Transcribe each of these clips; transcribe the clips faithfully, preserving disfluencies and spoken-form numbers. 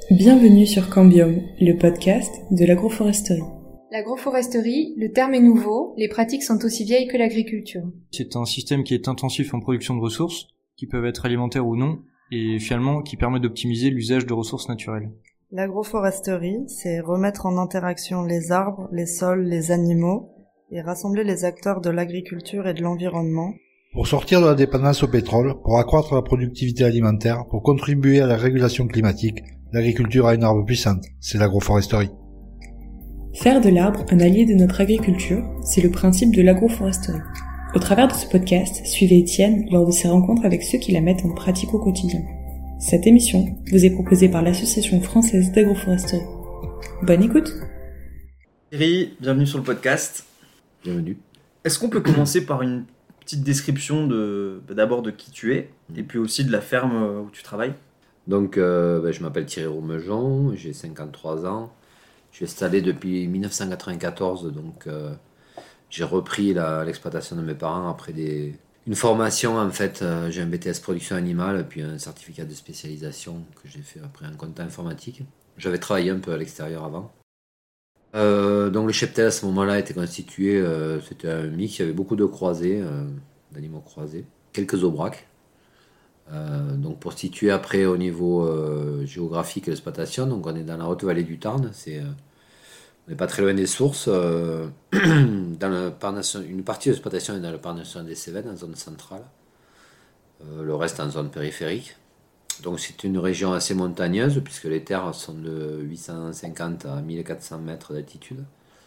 Bienvenue sur Cambium, le podcast de l'agroforesterie. L'agroforesterie, le terme est nouveau, les pratiques sont aussi vieilles que l'agriculture. C'est un système qui est intensif en production de ressources, qui peuvent être alimentaires ou non, et finalement qui permet d'optimiser l'usage de ressources naturelles. L'agroforesterie, c'est remettre en interaction les arbres, les sols, les animaux, et rassembler les acteurs de l'agriculture et de l'environnement. Pour sortir de la dépendance au pétrole, pour accroître la productivité alimentaire, pour contribuer à la régulation climatique, l'agriculture a une arme puissante, c'est l'agroforesterie. Faire de l'arbre un allié de notre agriculture, c'est le principe de l'agroforesterie. Au travers de ce podcast, suivez Étienne lors de ses rencontres avec ceux qui la mettent en pratique au quotidien. Cette émission vous est proposée par l'Association française d'agroforesterie. Bonne écoute! Thierry, bienvenue sur le podcast. Bienvenue. Est-ce qu'on peut commencer par une petite description de, d'abord de qui tu es, et puis aussi de la ferme où tu travailles? Donc, euh, ben, je m'appelle Thierry Roumejon, j'ai cinquante-trois ans. Je suis installé depuis dix-neuf cent quatre-vingt-quatorze, donc euh, j'ai repris la, l'exploitation de mes parents après des, une formation. En fait, euh, j'ai un B T S production animale, puis un certificat de spécialisation que j'ai fait après en compta informatique. J'avais travaillé un peu à l'extérieur avant. Euh, donc le cheptel à ce moment-là était constitué, euh, c'était un mix, il y avait beaucoup de croisés, euh, d'animaux croisés, quelques aubracs. Euh, donc pour situer après au niveau euh, géographique l'exploitation, donc on est dans la haute vallée du Tarn, c'est, euh, on n'est pas très loin des sources. Euh, dans le parc national, une partie de l'exploitation est dans le parc national des Cévennes, en zone centrale, euh, le reste en zone périphérique. Donc c'est une région assez montagneuse puisque les terres sont de huit cent cinquante à mille quatre cents mètres d'altitude,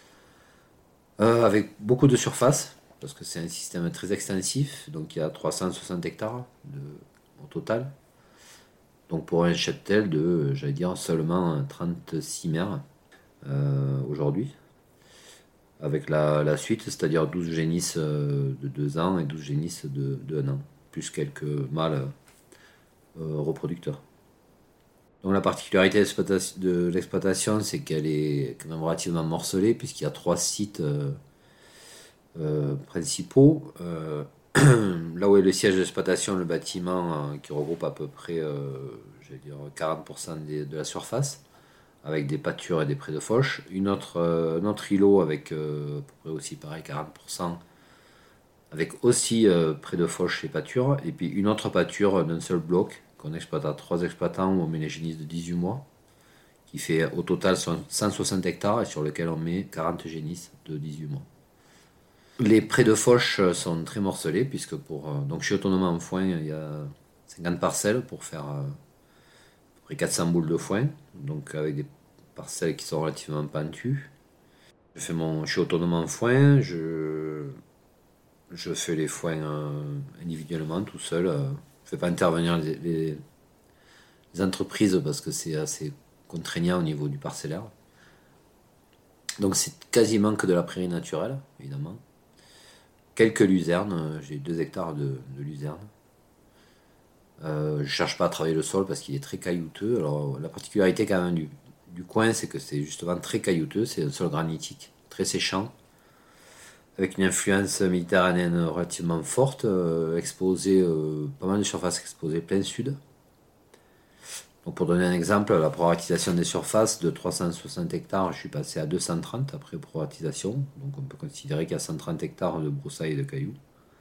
euh, avec beaucoup de surface parce que c'est un système très extensif. Donc il y a trois cent soixante hectares de, au total. Donc pour un cheptel de, j'allais dire, seulement trente-six mères euh, aujourd'hui, avec la, la suite, c'est-à-dire douze génisses de deux ans et douze génisses de, de un an, plus quelques mâles Euh, reproducteurs. Donc la particularité de l'exploitation, c'est qu'elle est quand même relativement morcelée, puisqu'il y a trois sites euh, euh, principaux. Euh, là où est le siège d'exploitation, le bâtiment euh, qui regroupe à peu près euh, je vais dire quarante pour cent des, de la surface, avec des pâtures et des prés de fauche. Une autre, euh, un autre îlot avec euh, à peu près aussi pareil quarante pour cent, avec aussi euh, près de fauche et pâture, et puis une autre pâture d'un seul bloc qu'on exploite à trois exploitants où on met les génisses de dix-huit mois, qui fait au total cent soixante hectares et sur lequel on met quarante génisses de dix-huit mois. Les prés de fauche sont très morcelés, puisque pour, donc chez Autonome en foin, il y a cinquante parcelles pour faire euh, à peu près quatre cents boules de foin, donc avec des parcelles qui sont relativement pentues. Je fais mon, je suis autonome en foin, je... Je fais les foins euh, individuellement, tout seul. Euh, je ne fais pas intervenir les, les, les entreprises parce que c'est assez contraignant au niveau du parcellaire. Donc c'est quasiment que de la prairie naturelle, évidemment. Quelques luzernes, j'ai deux hectares de, de luzerne. Euh, je ne cherche pas à travailler le sol parce qu'il est très caillouteux. Alors la particularité quand même du, du coin, c'est que c'est justement très caillouteux, c'est un sol granitique, très séchant, avec une influence méditerranéenne relativement forte, euh, exposée, euh, pas mal de surfaces exposées plein sud. Donc pour donner un exemple, la prorratisation des surfaces de trois cent soixante hectares, je suis passé à deux cent trente après prorratisation. Donc on peut considérer qu'il y a cent trente hectares de broussailles et de cailloux.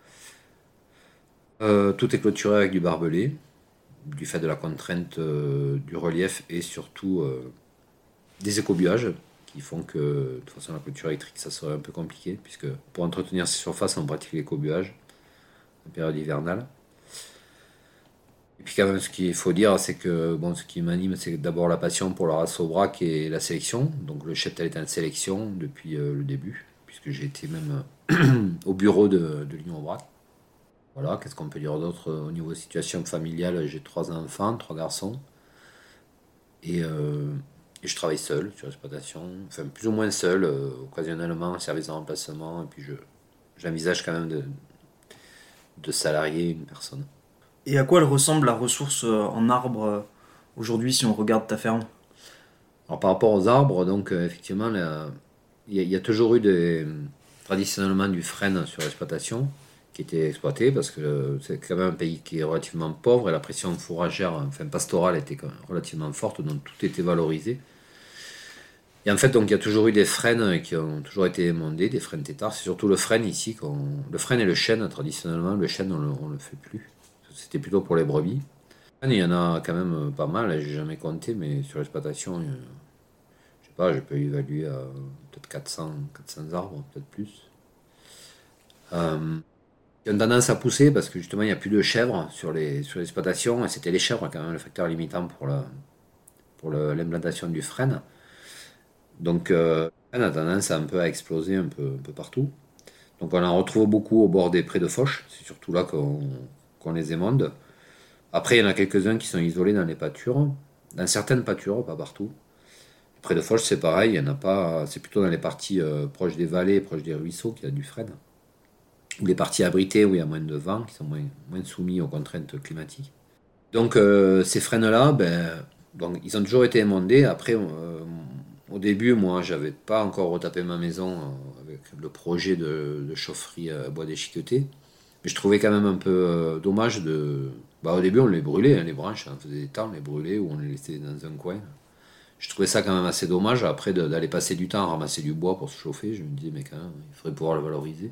Euh, tout est clôturé avec du barbelé, du fait de la contrainte euh, du relief et surtout euh, des écobuages, qui font que de toute façon la clôture électrique ça serait un peu compliqué, puisque pour entretenir ces surfaces on pratique l'écobuage en période hivernale. Et puis quand même ce qu'il faut dire, c'est que bon, ce qui m'anime, c'est d'abord la passion pour la race aubrac et la sélection. Donc le cheptel est en sélection depuis euh, le début, puisque j'ai été même euh, au bureau de, de l'Union Aubrac. Voilà, qu'est-ce qu'on peut dire d'autre au niveau de situation familiale? J'ai trois enfants, trois garçons, et euh, Et je travaille seul sur l'exploitation, enfin plus ou moins seul, euh, occasionnellement, service de remplacement, et puis je, j'envisage quand même de, de salarier une personne. Et à quoi elle ressemble la ressource en arbres aujourd'hui si on regarde ta ferme? Alors par rapport aux arbres, donc euh, effectivement, il y, y a toujours eu des, traditionnellement du frêne sur l'exploitation, qui étaient exploitées, parce que c'est quand même un pays qui est relativement pauvre et la pression fourragère, enfin pastorale, était quand même relativement forte, donc tout était valorisé. Et en fait, donc il y a toujours eu des frênes qui ont toujours été émondés, des frênes têtards. C'est surtout le frêne ici, qu'on... le frêne et le chêne traditionnellement. Le chêne, on le, on le fait plus. C'était plutôt pour les brebis. Il y en a quand même pas mal, j'ai jamais compté, mais sur l'exploitation, je sais pas, je peux évaluer à peut-être quatre cents, quatre cents arbres, peut-être plus. Euh, Ils ont tendance à pousser parce que justement il n'y a plus de chèvres sur les sur l'exploitation, et c'était les chèvres quand même le facteur limitant pour la pour le, l'implantation du frêne. Donc euh, le frêne a tendance à un peu à exploser un peu, un peu partout. Donc on en retrouve beaucoup au bord des prés de fauche, c'est surtout là qu'on, qu'on les émonde. Après il y en a quelques-uns qui sont isolés dans les pâtures, dans certaines pâtures, pas partout. Les prés de fauche c'est pareil, il y en a pas, c'est plutôt dans les parties euh, proches des vallées, proches des ruisseaux qu'il y a du frêne. Ou les parties abritées où il y a moins de vent, qui sont moins, moins soumis aux contraintes climatiques. Donc euh, ces frênes-là, ben, donc, ils ont toujours été émondés. Après, euh, au début, moi, j'avais pas encore retapé ma maison euh, avec le projet de, de chaufferie à bois déchiqueté. Mais je trouvais quand même un peu euh, dommage de... Bah, au début, on les brûlait, hein, les branches, on faisait des temps, on les brûlait ou on les laissait dans un coin. Je trouvais ça quand même assez dommage, après, de, d'aller passer du temps à ramasser du bois pour se chauffer. Je me disais, mais quand même, il faudrait pouvoir le valoriser.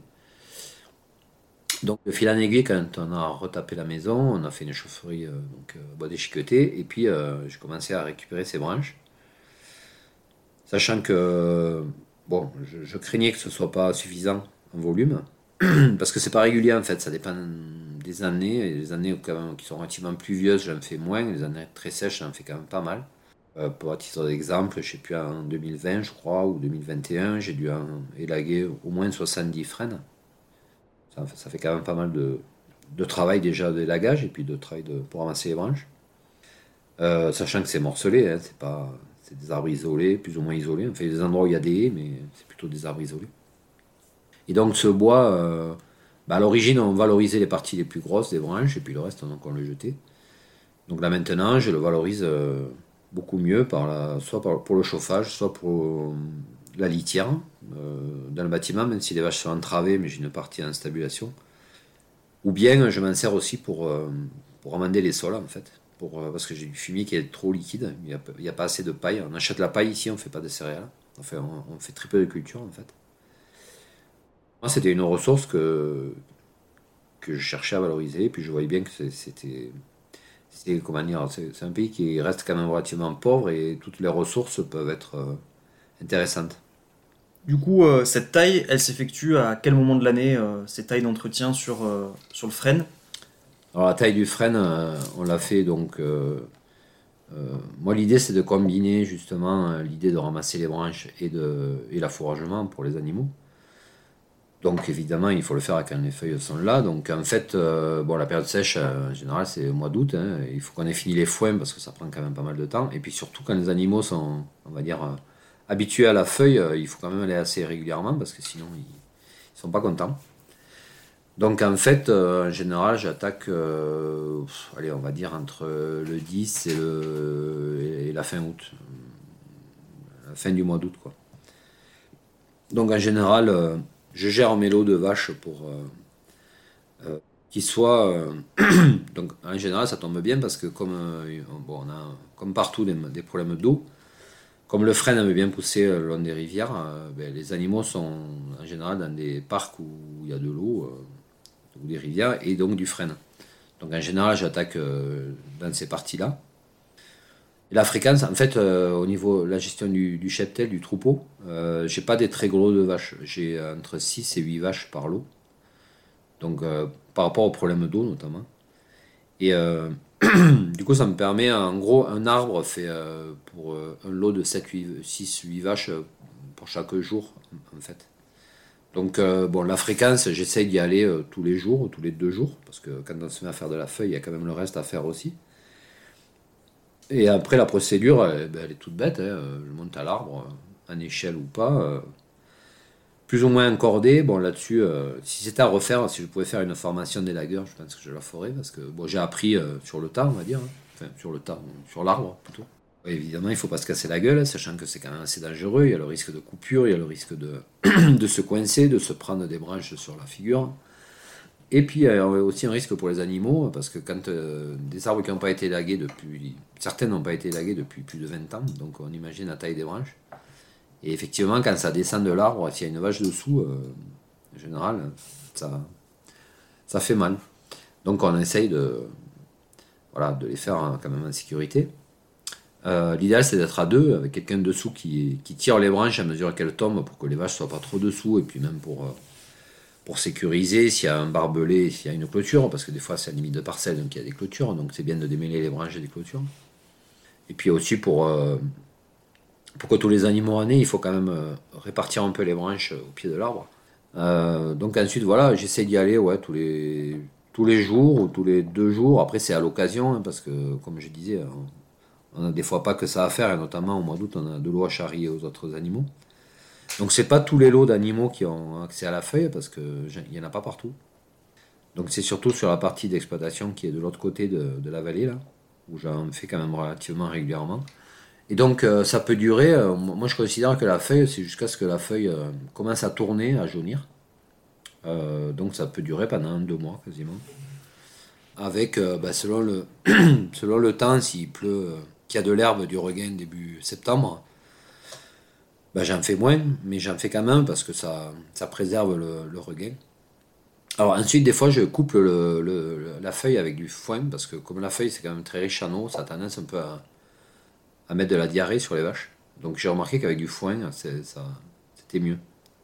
Donc, de fil en aiguille, quand on a retapé la maison, on a fait une chaufferie euh, donc, euh, bois déchiqueté, et puis euh, j'ai commencé à récupérer ces branches. Sachant que, bon, je, je craignais que ce ne soit pas suffisant en volume, parce que c'est pas régulier en fait, ça dépend des années. Et les années quand même, qui sont relativement pluvieuses, j'en fais moins, les années très sèches, j'en fais quand même pas mal. Euh, pour à titre d'exemple, je ne sais plus, en deux mille vingt, je crois, ou deux mille vingt et un, j'ai dû en élaguer au moins soixante-dix frênes. Ça, ça fait quand même pas mal de, de travail déjà d'élagage et puis de travail de, pour ramasser les branches. Euh, sachant que c'est morcelé, hein, c'est, pas, c'est des arbres isolés, plus ou moins isolés. Enfin, il y a des endroits où il y a des haies, mais c'est plutôt des arbres isolés. Et donc ce bois, euh, bah à l'origine, on valorisait les parties les plus grosses des branches et puis le reste, donc, on le jetait. Donc là maintenant, je le valorise euh, beaucoup mieux, par la, soit par, pour le chauffage, soit pour la litière euh, dans le bâtiment, même si les vaches sont entravées, mais j'ai une partie en stabulation. Ou bien je m'en sers aussi pour, euh, pour amender les sols en fait, pour, euh, parce que j'ai du fumier qui est trop liquide, il n'y a, a pas assez de paille. On achète la paille ici, on ne fait pas de céréales, enfin on, on fait très peu de culture en fait. Moi c'était une ressource que, que je cherchais à valoriser, et puis je voyais bien que c'était, c'était comment dire, c'est, c'est un pays qui reste quand même relativement pauvre et toutes les ressources peuvent être euh, intéressantes. Du coup, euh, cette taille, elle s'effectue à quel moment de l'année, euh, ces tailles d'entretien sur, euh, sur le frêne? Alors la taille du frêne, euh, on l'a fait donc... Euh, euh, moi l'idée c'est de combiner justement euh, l'idée de ramasser les branches et, de, et l'affouragement pour les animaux. Donc évidemment il faut le faire quand les feuilles sont là. Donc en fait, euh, bon, la période sèche euh, en général c'est le mois d'août. Hein, il faut qu'on ait fini les foins parce que ça prend quand même pas mal de temps. Et puis surtout quand les animaux sont, on va dire... Euh, habitués à la feuille, euh, il faut quand même aller assez régulièrement parce que sinon ils ne sont pas contents. Donc en fait, euh, en général, j'attaque, euh, allez, on va dire entre le dix et, le, et la fin août, la fin du mois d'août, quoi. Donc en général, euh, je gère mes lots de vaches pour euh, euh, qu'ils soient. Euh, donc en général, ça tombe bien parce que comme euh, bon, on a comme partout des, des problèmes d'eau. Comme le frêne aime bien pousser le long des rivières, euh, ben, les animaux sont en général dans des parcs où il y a de l'eau, euh, ou des rivières, et donc du frêne. Donc en général, j'attaque euh, dans ces parties-là. Et la fréquence, en fait, euh, au niveau de la gestion du, du cheptel, du troupeau, euh, j'ai pas des très gros de vaches. J'ai entre six et huit vaches par lot. Donc euh, par rapport au problème d'eau notamment. Et... Euh, du coup, ça me permet, en gros, un arbre fait euh, pour euh, un lot de sept, huit, six, huit vaches euh, pour chaque jour, en fait. Donc, euh, bon, la fréquence, j'essaye d'y aller euh, tous les jours, tous les deux jours, parce que quand on se met à faire de la feuille, il y a quand même le reste à faire aussi. Et après, la procédure, elle, ben, elle est toute bête, hein. Je monte à l'arbre, en échelle ou pas, euh, plus ou moins encordé. Bon, là-dessus, euh, si c'était à refaire, si je pouvais faire une formation d'élagueur, je pense que je la ferais, parce que bon, j'ai appris euh, sur le tas, on va dire, hein. Enfin, sur le tas, sur l'arbre plutôt. Et évidemment, il ne faut pas se casser la gueule, sachant que c'est quand même assez dangereux. Il y a le risque de coupure, il y a le risque de, de se coincer, de se prendre des branches sur la figure. Et puis il y a aussi un risque pour les animaux, parce que quand euh, des arbres qui n'ont pas été élagués depuis... Certains n'ont pas été élagués depuis plus de vingt ans, donc on imagine la taille des branches. Et effectivement, quand ça descend de l'arbre, s'il y a une vache dessous, euh, en général, ça, ça fait mal. Donc on essaye de, voilà, de les faire quand même en sécurité. Euh, l'idéal, c'est d'être à deux, avec quelqu'un dessous qui, qui tire les branches à mesure qu'elles tombent, pour que les vaches ne soient pas trop dessous, et puis même pour... Euh, pour sécuriser, s'il y a un barbelé, s'il y a une clôture, parce que des fois c'est à la limite de parcelle, donc il y a des clôtures, donc c'est bien de démêler les branches des clôtures. Et puis aussi pour, euh, pour que tous les animaux en aient, il faut quand même euh, répartir un peu les branches au pied de l'arbre. Euh, donc ensuite, voilà, j'essaie d'y aller ouais, tous, les, tous les jours ou tous les deux jours. Après, c'est à l'occasion, hein, parce que, comme je disais, on n'a des fois pas que ça à faire, et notamment au mois d'août, on a de l'eau à charrier aux autres animaux. Donc c'est pas tous les lots d'animaux qui ont accès à la feuille, parce qu'il n'y en a pas partout. Donc c'est surtout sur la partie d'exploitation qui est de l'autre côté de, de la vallée, là, où j'en fais quand même relativement régulièrement. Et donc euh, ça peut durer, euh, moi je considère que la feuille, c'est jusqu'à ce que la feuille euh, commence à tourner, à jaunir. Euh, donc ça peut durer pendant deux mois quasiment. Avec, euh, bah, selon, le selon le temps, s'il pleut, euh, qu'il y a de l'herbe du regain début septembre, ben, j'en fais moins, mais j'en fais quand même parce que ça, ça préserve le, le regain. Alors ensuite, des fois, je coupe le, le, la feuille avec du foin, parce que comme la feuille, c'est quand même très riche en eau, ça a tendance un peu à, à mettre de la diarrhée sur les vaches. Donc j'ai remarqué qu'avec du foin, c'est, ça, c'était mieux.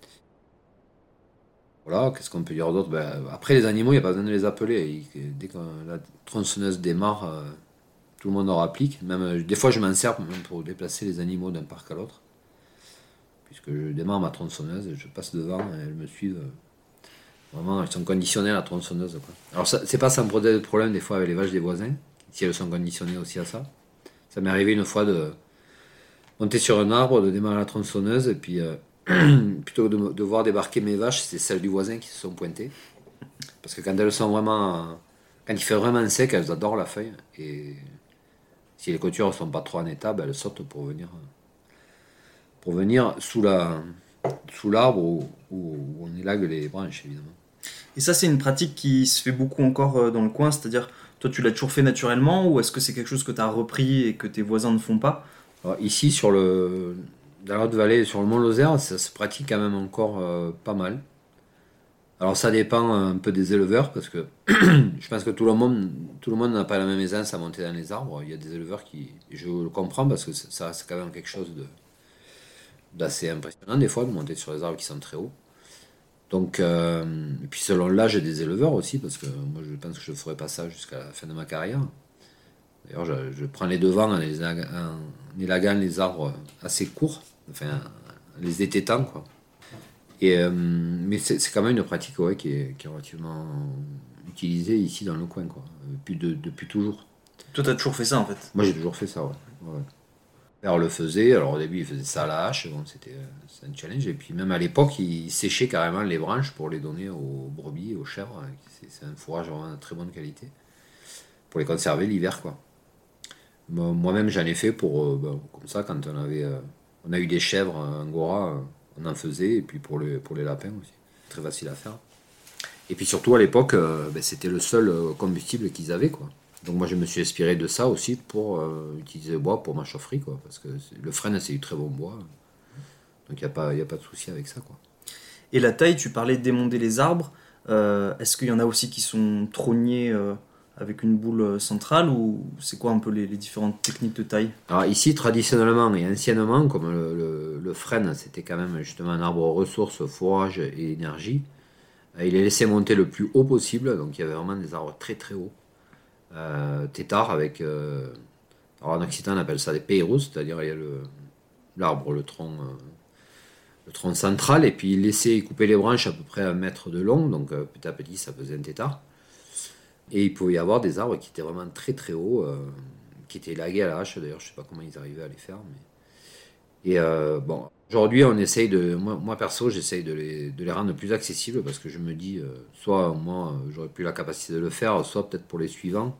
Voilà, qu'est-ce qu'on peut dire d'autre? Ben, après, les animaux, il n'y a pas besoin de les appeler. Dès que la tronçonneuse démarre, euh, tout le monde en applique. Même, des fois, je m'en sers même pour déplacer les animaux d'un parc à l'autre. Puisque je démarre ma tronçonneuse, je passe devant et elles me suivent. Vraiment, elles sont conditionnées à la tronçonneuse, quoi. Alors, ça, c'est pas sans poser de problème des fois avec les vaches des voisins, si elles sont conditionnées aussi à ça. Ça m'est arrivé une fois de monter sur un arbre, de démarrer la tronçonneuse, et puis euh, plutôt que de, de voir débarquer mes vaches, c'est celles du voisin qui se sont pointées. Parce que quand elles sont vraiment. Quand il fait vraiment sec, elles adorent la feuille. Et si les clôtures ne sont pas trop en état, ben elles sautent pour venir. pour venir sous, la, sous l'arbre où, où on élague les branches, évidemment. Et ça, c'est une pratique qui se fait beaucoup encore dans le coin, c'est-à-dire, toi, tu l'as toujours fait naturellement, ou est-ce que c'est quelque chose que tu as repris et que tes voisins ne font pas? Alors, ici, sur le, dans la Haute-Vallée, sur le Mont Lozère, ça se pratique quand même encore euh, pas mal. Alors, ça dépend un peu des éleveurs, parce que je pense que tout le monde tout le monde n'a pas la même aisance à monter dans les arbres. Il y a des éleveurs qui, je le comprends, parce que ça, c'est quand même quelque chose de d'assez impressionnant des fois de monter sur des arbres qui sont très hauts. Donc, euh, et puis selon l'âge des éleveurs aussi, parce que moi je pense que je ne ferai pas ça jusqu'à la fin de ma carrière. D'ailleurs, je, je prends les devants en, les, en élaguant les arbres assez courts, enfin les ététant, quoi. Et, euh, mais c'est, c'est quand même une pratique ouais, qui, est, qui est relativement utilisée ici dans le coin, quoi, depuis, de, depuis toujours. Toi, tu as toujours fait ça en fait? Moi j'ai toujours fait ça, ouais. ouais. Père le faisait, alors au début il faisait ça à la hache, bon, c'était, c'était un challenge, et puis même à l'époque il séchait carrément les branches pour les donner aux brebis, aux chèvres, c'est, c'est un fourrage vraiment de très bonne qualité, pour les conserver l'hiver, quoi. Moi-même j'en ai fait pour, euh, ben, comme ça, quand on avait, euh, on a eu des chèvres angora, euh, on en faisait, et puis pour, le, pour les lapins aussi, très facile à faire. Et puis surtout à l'époque, euh, ben, c'était le seul combustible qu'ils avaient, quoi. Donc moi je me suis inspiré de ça aussi pour euh, utiliser le bois pour ma chaufferie, quoi, parce que le frêne c'est du très bon bois, donc il n'y a pas, y a pas de souci avec ça, quoi. Et la taille, tu parlais d'émonder les arbres, euh, est-ce qu'il y en a aussi qui sont trognés euh, avec une boule centrale, ou c'est quoi un peu les, les différentes techniques de taille? Alors ici traditionnellement et anciennement, comme le, le, le frêne c'était quand même justement un arbre ressources, fourrage et énergie, il est laissé monter le plus haut possible, donc il y avait vraiment des arbres très très hauts. Euh, tétard avec euh, alors en Occitan on appelle ça des peirous, c'est-à-dire il y a le, l'arbre, le tronc euh, le tronc central, et puis il laissait couper les branches à peu près un mètre de long, donc euh, petit à petit ça faisait un tétard, et il pouvait y avoir des arbres qui étaient vraiment très très hauts, euh, qui étaient élagués à la hache, d'ailleurs je sais pas comment ils arrivaient à les faire, mais... et euh, bon, aujourd'hui on essaye de, moi, moi perso j'essaye de les, de les rendre plus accessibles, parce que je me dis, euh, soit moi j'aurais plus la capacité de le faire, soit peut-être pour les suivants.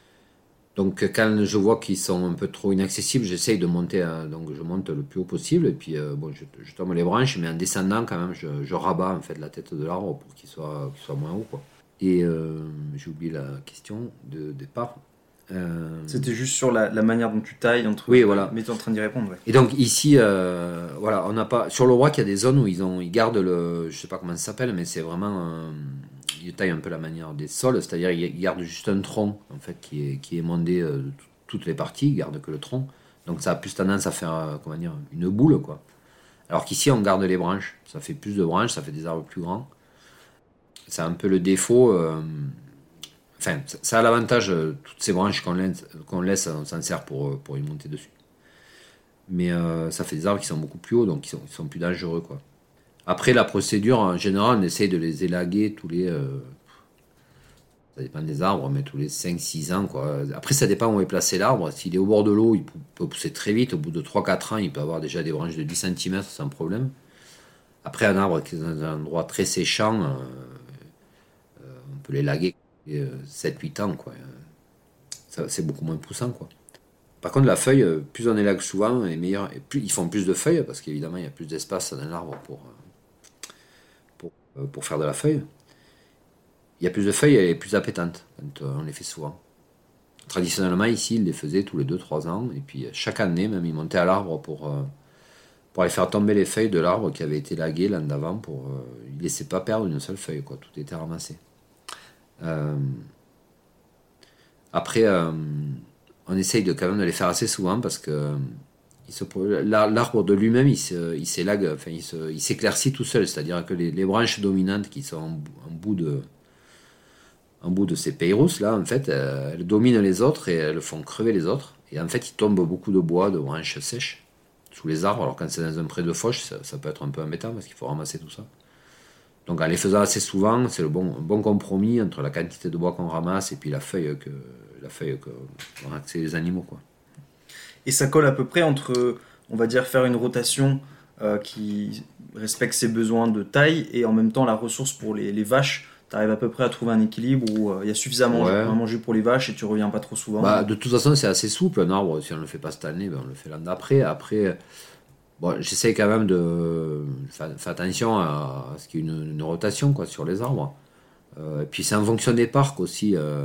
Donc quand je vois qu'ils sont un peu trop inaccessibles, j'essaye de monter, à, donc je monte le plus haut possible, et puis euh, bon, je, je tombe les branches, mais en descendant quand même, je, je rabats en fait la tête de l'arbre pour qu'il soit, qu'il soit moins haut, quoi. Et euh, j'ai oublié la question de départ. Euh... C'était juste sur la, la manière dont tu tailles entre. Oui, voilà. Mais tu es en train d'y répondre. Ouais. Et donc ici, euh, voilà, on n'a pas sur l'aubrac, il y a des zones où ils ont, ils gardent le, je sais pas comment ça s'appelle, mais c'est vraiment, euh, ils taillent un peu la manière des sols, c'est-à-dire ils gardent juste un tronc en fait qui est qui est émondé euh, de toutes les parties, ils gardent que le tronc. Donc ça a plus tendance à faire, euh, comment dire, une boule quoi. Alors qu'ici on garde les branches, ça fait plus de branches, ça fait des arbres plus grands. C'est un peu le défaut. Euh, Enfin, ça a l'avantage, euh, toutes ces branches qu'on laisse, qu'on laisse, on s'en sert pour, pour y monter dessus. Mais euh, ça fait des arbres qui sont beaucoup plus hauts, donc ils sont, ils sont plus dangereux, quoi. Après, la procédure, en général, on essaye de les élaguer tous les... Euh, ça dépend des arbres, mais tous les cinq six ans, quoi. Après, ça dépend où est placé l'arbre. S'il est au bord de l'eau, il peut pousser très vite. Au bout de trois quatre ans, il peut avoir déjà des branches de dix centimètres sans problème. Après, un arbre qui est dans un endroit très séchant, euh, euh, on peut l'élaguer sept huit ans, quoi. Ça, c'est beaucoup moins poussant, quoi. Par contre, la feuille, plus on élague souvent, et meilleur, et plus, ils font plus de feuilles, parce qu'évidemment, il y a plus d'espace dans l'arbre pour, pour, pour faire de la feuille. Il y a plus de feuilles, elle est plus appétante, quand on les fait souvent. Traditionnellement, ici, ils les faisaient tous les deux trois ans, et puis chaque année, même, ils montaient à l'arbre pour, pour aller faire tomber les feuilles de l'arbre qui avait été élagué l'an d'avant, pour, ils ne laissaient pas perdre une seule feuille, quoi. Tout était ramassé. Euh, après, euh, on essaye de quand même de les faire assez souvent parce que il se, l'arbre de lui-même, il, se, il s'élague, enfin, il, se, il s'éclaircit tout seul. C'est-à-dire que les, les branches dominantes qui sont en, en bout de, en bout de ces peirous là, en fait, euh, elles dominent les autres et elles font crever les autres. Et en fait, il tombe beaucoup de bois, de branches sèches sous les arbres. Alors quand c'est dans un pré de fauche, ça, ça peut être un peu embêtant parce qu'il faut ramasser tout ça. Donc en les faisant assez souvent, c'est le bon, un bon compromis entre la quantité de bois qu'on ramasse et puis la feuille que la feuille que vont accéder les animaux, quoi. Et ça colle à peu près entre, on va dire, faire une rotation euh, qui respecte ses besoins de taille et en même temps la ressource pour les, les vaches. Tu arrives à peu près à trouver un équilibre où il euh, y a suffisamment ouais. à manger pour les vaches et tu reviens pas trop souvent. Bah, de toute façon, c'est assez souple un arbre. Si on ne le fait pas cette année, ben on le fait l'an d'après. Après... Bon, j'essaie quand même de faire, faire attention à, à ce qu'il y ait une, une rotation, quoi, sur les arbres. Euh, et puis c'est en fonction des parcs aussi. Euh,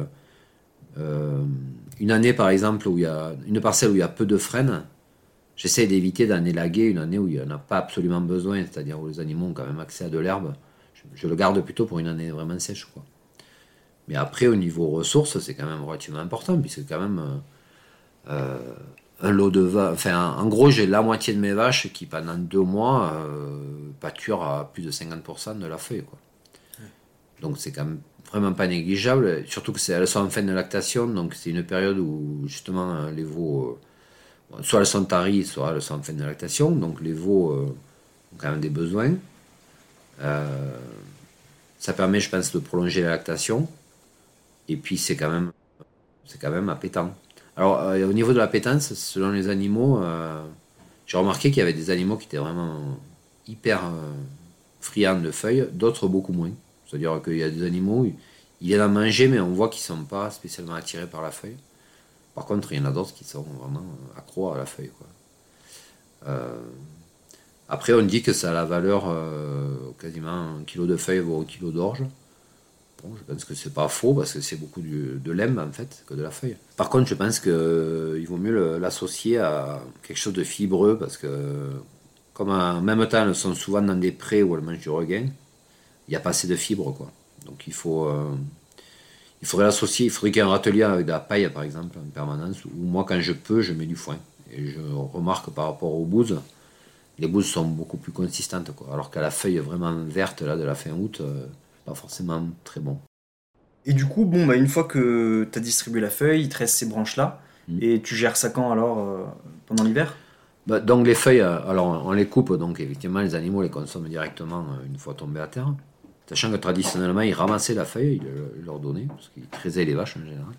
euh, une année par exemple où il y a une parcelle où il y a peu de frênes, j'essaie d'éviter d'en élaguer une année où il n'y en a pas absolument besoin, c'est-à-dire où les animaux ont quand même accès à de l'herbe. Je, je le garde plutôt pour une année vraiment sèche, quoi. Mais après au niveau ressources, c'est quand même relativement important puisque quand même euh, un lot de vaches, enfin en gros j'ai la moitié de mes vaches qui pendant deux mois euh, pâturent à plus de cinquante pour cent de la feuille, quoi. Ouais. Donc c'est quand même vraiment pas négligeable, surtout que c'est, elles sont en fin de lactation, donc c'est une période où justement les veaux, euh, soit elles sont taries, soit elles sont en fin de lactation, donc les veaux euh, ont quand même des besoins. Euh, ça permet, je pense, de prolonger la lactation, et puis c'est quand même, c'est quand même appétant. Alors, euh, au niveau de l'appétence, selon les animaux, euh, j'ai remarqué qu'il y avait des animaux qui étaient vraiment hyper euh, friands de feuilles, d'autres beaucoup moins. C'est-à-dire qu'il y a des animaux, ils viennent en manger, mais on voit qu'ils ne sont pas spécialement attirés par la feuille. Par contre, il y en a d'autres qui sont vraiment accros à la feuille, quoi. Euh, après, on dit que ça a la valeur, euh, quasiment un kilo de feuilles vaut un kilo d'orge. Bon, je pense que c'est pas faux parce que c'est beaucoup du, de l'hème en fait que de la feuille. Par contre, je pense qu'il euh, vaut mieux le, l'associer à quelque chose de fibreux parce que, comme en même temps elles sont souvent dans des prés où elles mangent du regain, il n'y a pas assez de fibres, quoi. Donc il faut, euh, il faudrait l'associer. Il faudrait qu'il y ait un râtelier avec de la paille par exemple en permanence. Ou moi, quand je peux, je mets du foin. Et je remarque par rapport aux bouses, les bouses sont beaucoup plus consistantes, quoi. Alors qu'à la feuille vraiment verte là de la fin août. Euh, pas forcément très bon. Et du coup, bon, bah, une fois que tu as distribué la feuille, il te reste ces branches-là, mmh. et tu gères ça quand alors euh, pendant l'hiver? Bah, donc les feuilles, alors on les coupe, donc effectivement les animaux les consomment directement une fois tombés à terre, sachant que traditionnellement ils ramassaient la feuille, ils leur donnaient, parce qu'ils traisaient les vaches en général.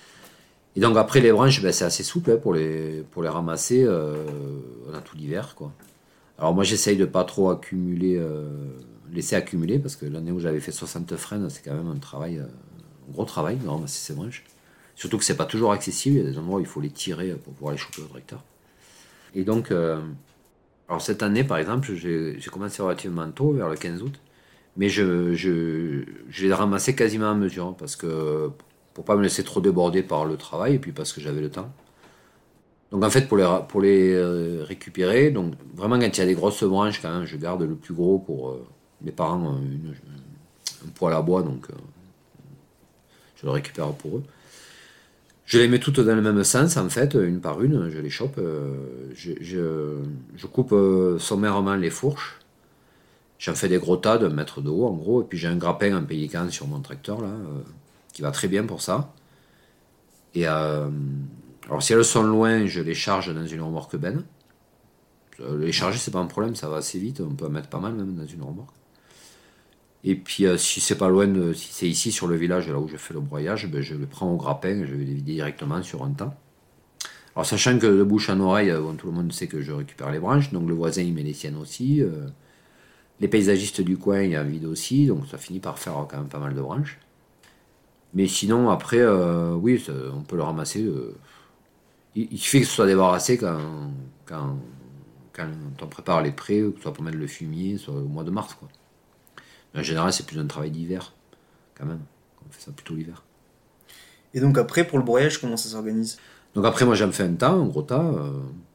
Et donc après les branches, ben, c'est assez souple hein, pour, les, pour les ramasser, euh, on a tout l'hiver, quoi. Alors moi j'essaye de pas trop accumuler... Euh, laisser accumuler parce que l'année où j'avais fait soixante frênes, c'est quand même un travail, un gros travail de ramasser ces branches. Surtout que c'est pas toujours accessible, il y a des endroits où il faut les tirer pour pouvoir les choper au tracteur. Et donc, euh, alors cette année par exemple, j'ai, j'ai commencé relativement tôt, vers le quinze août, Mais je, je, je les ramassais quasiment à mesure, parce que pour pas me laisser trop déborder par le travail, et puis parce que j'avais le temps. Donc en fait, pour les, pour les euh, récupérer, donc vraiment quand il y a des grosses branches, quand même, je garde le plus gros pour euh, mes parents, une, un poêle à bois, donc euh, je le récupère pour eux. Je les mets toutes dans le même sens, en fait, une par une, je les chope. Euh, je, je, je coupe euh, sommairement les fourches. J'en fais des gros tas d'un mètre de haut, en gros, et puis j'ai un grappin en pélican sur mon tracteur, là, euh, qui va très bien pour ça. Et euh, alors si elles sont loin, je les charge dans une remorque benne. Les charger, c'est pas un problème, ça va assez vite, on peut en mettre pas mal même dans une remorque. Et puis euh, si c'est pas loin, de, si c'est ici sur le village, là où je fais le broyage, ben, je les prends au grappin et je vais les vider directement sur un tas. Alors sachant que de bouche en oreille, bon, tout le monde sait que je récupère les branches, donc le voisin il met les siennes aussi. Euh, les paysagistes du coin, il y a vide aussi, donc ça finit par faire quand même pas mal de branches. Mais sinon, après, euh, oui, ça, on peut le ramasser. Euh, il, il suffit que ce soit débarrassé quand, quand, quand on prépare les prés, que ce soit pour mettre le fumier, soit au mois de mars, quoi. En général, c'est plus un travail d'hiver, quand même. On fait ça plutôt l'hiver. Et donc après, pour le broyage, comment ça s'organise? Donc après, moi, j'en fais un tas, un gros tas. Euh,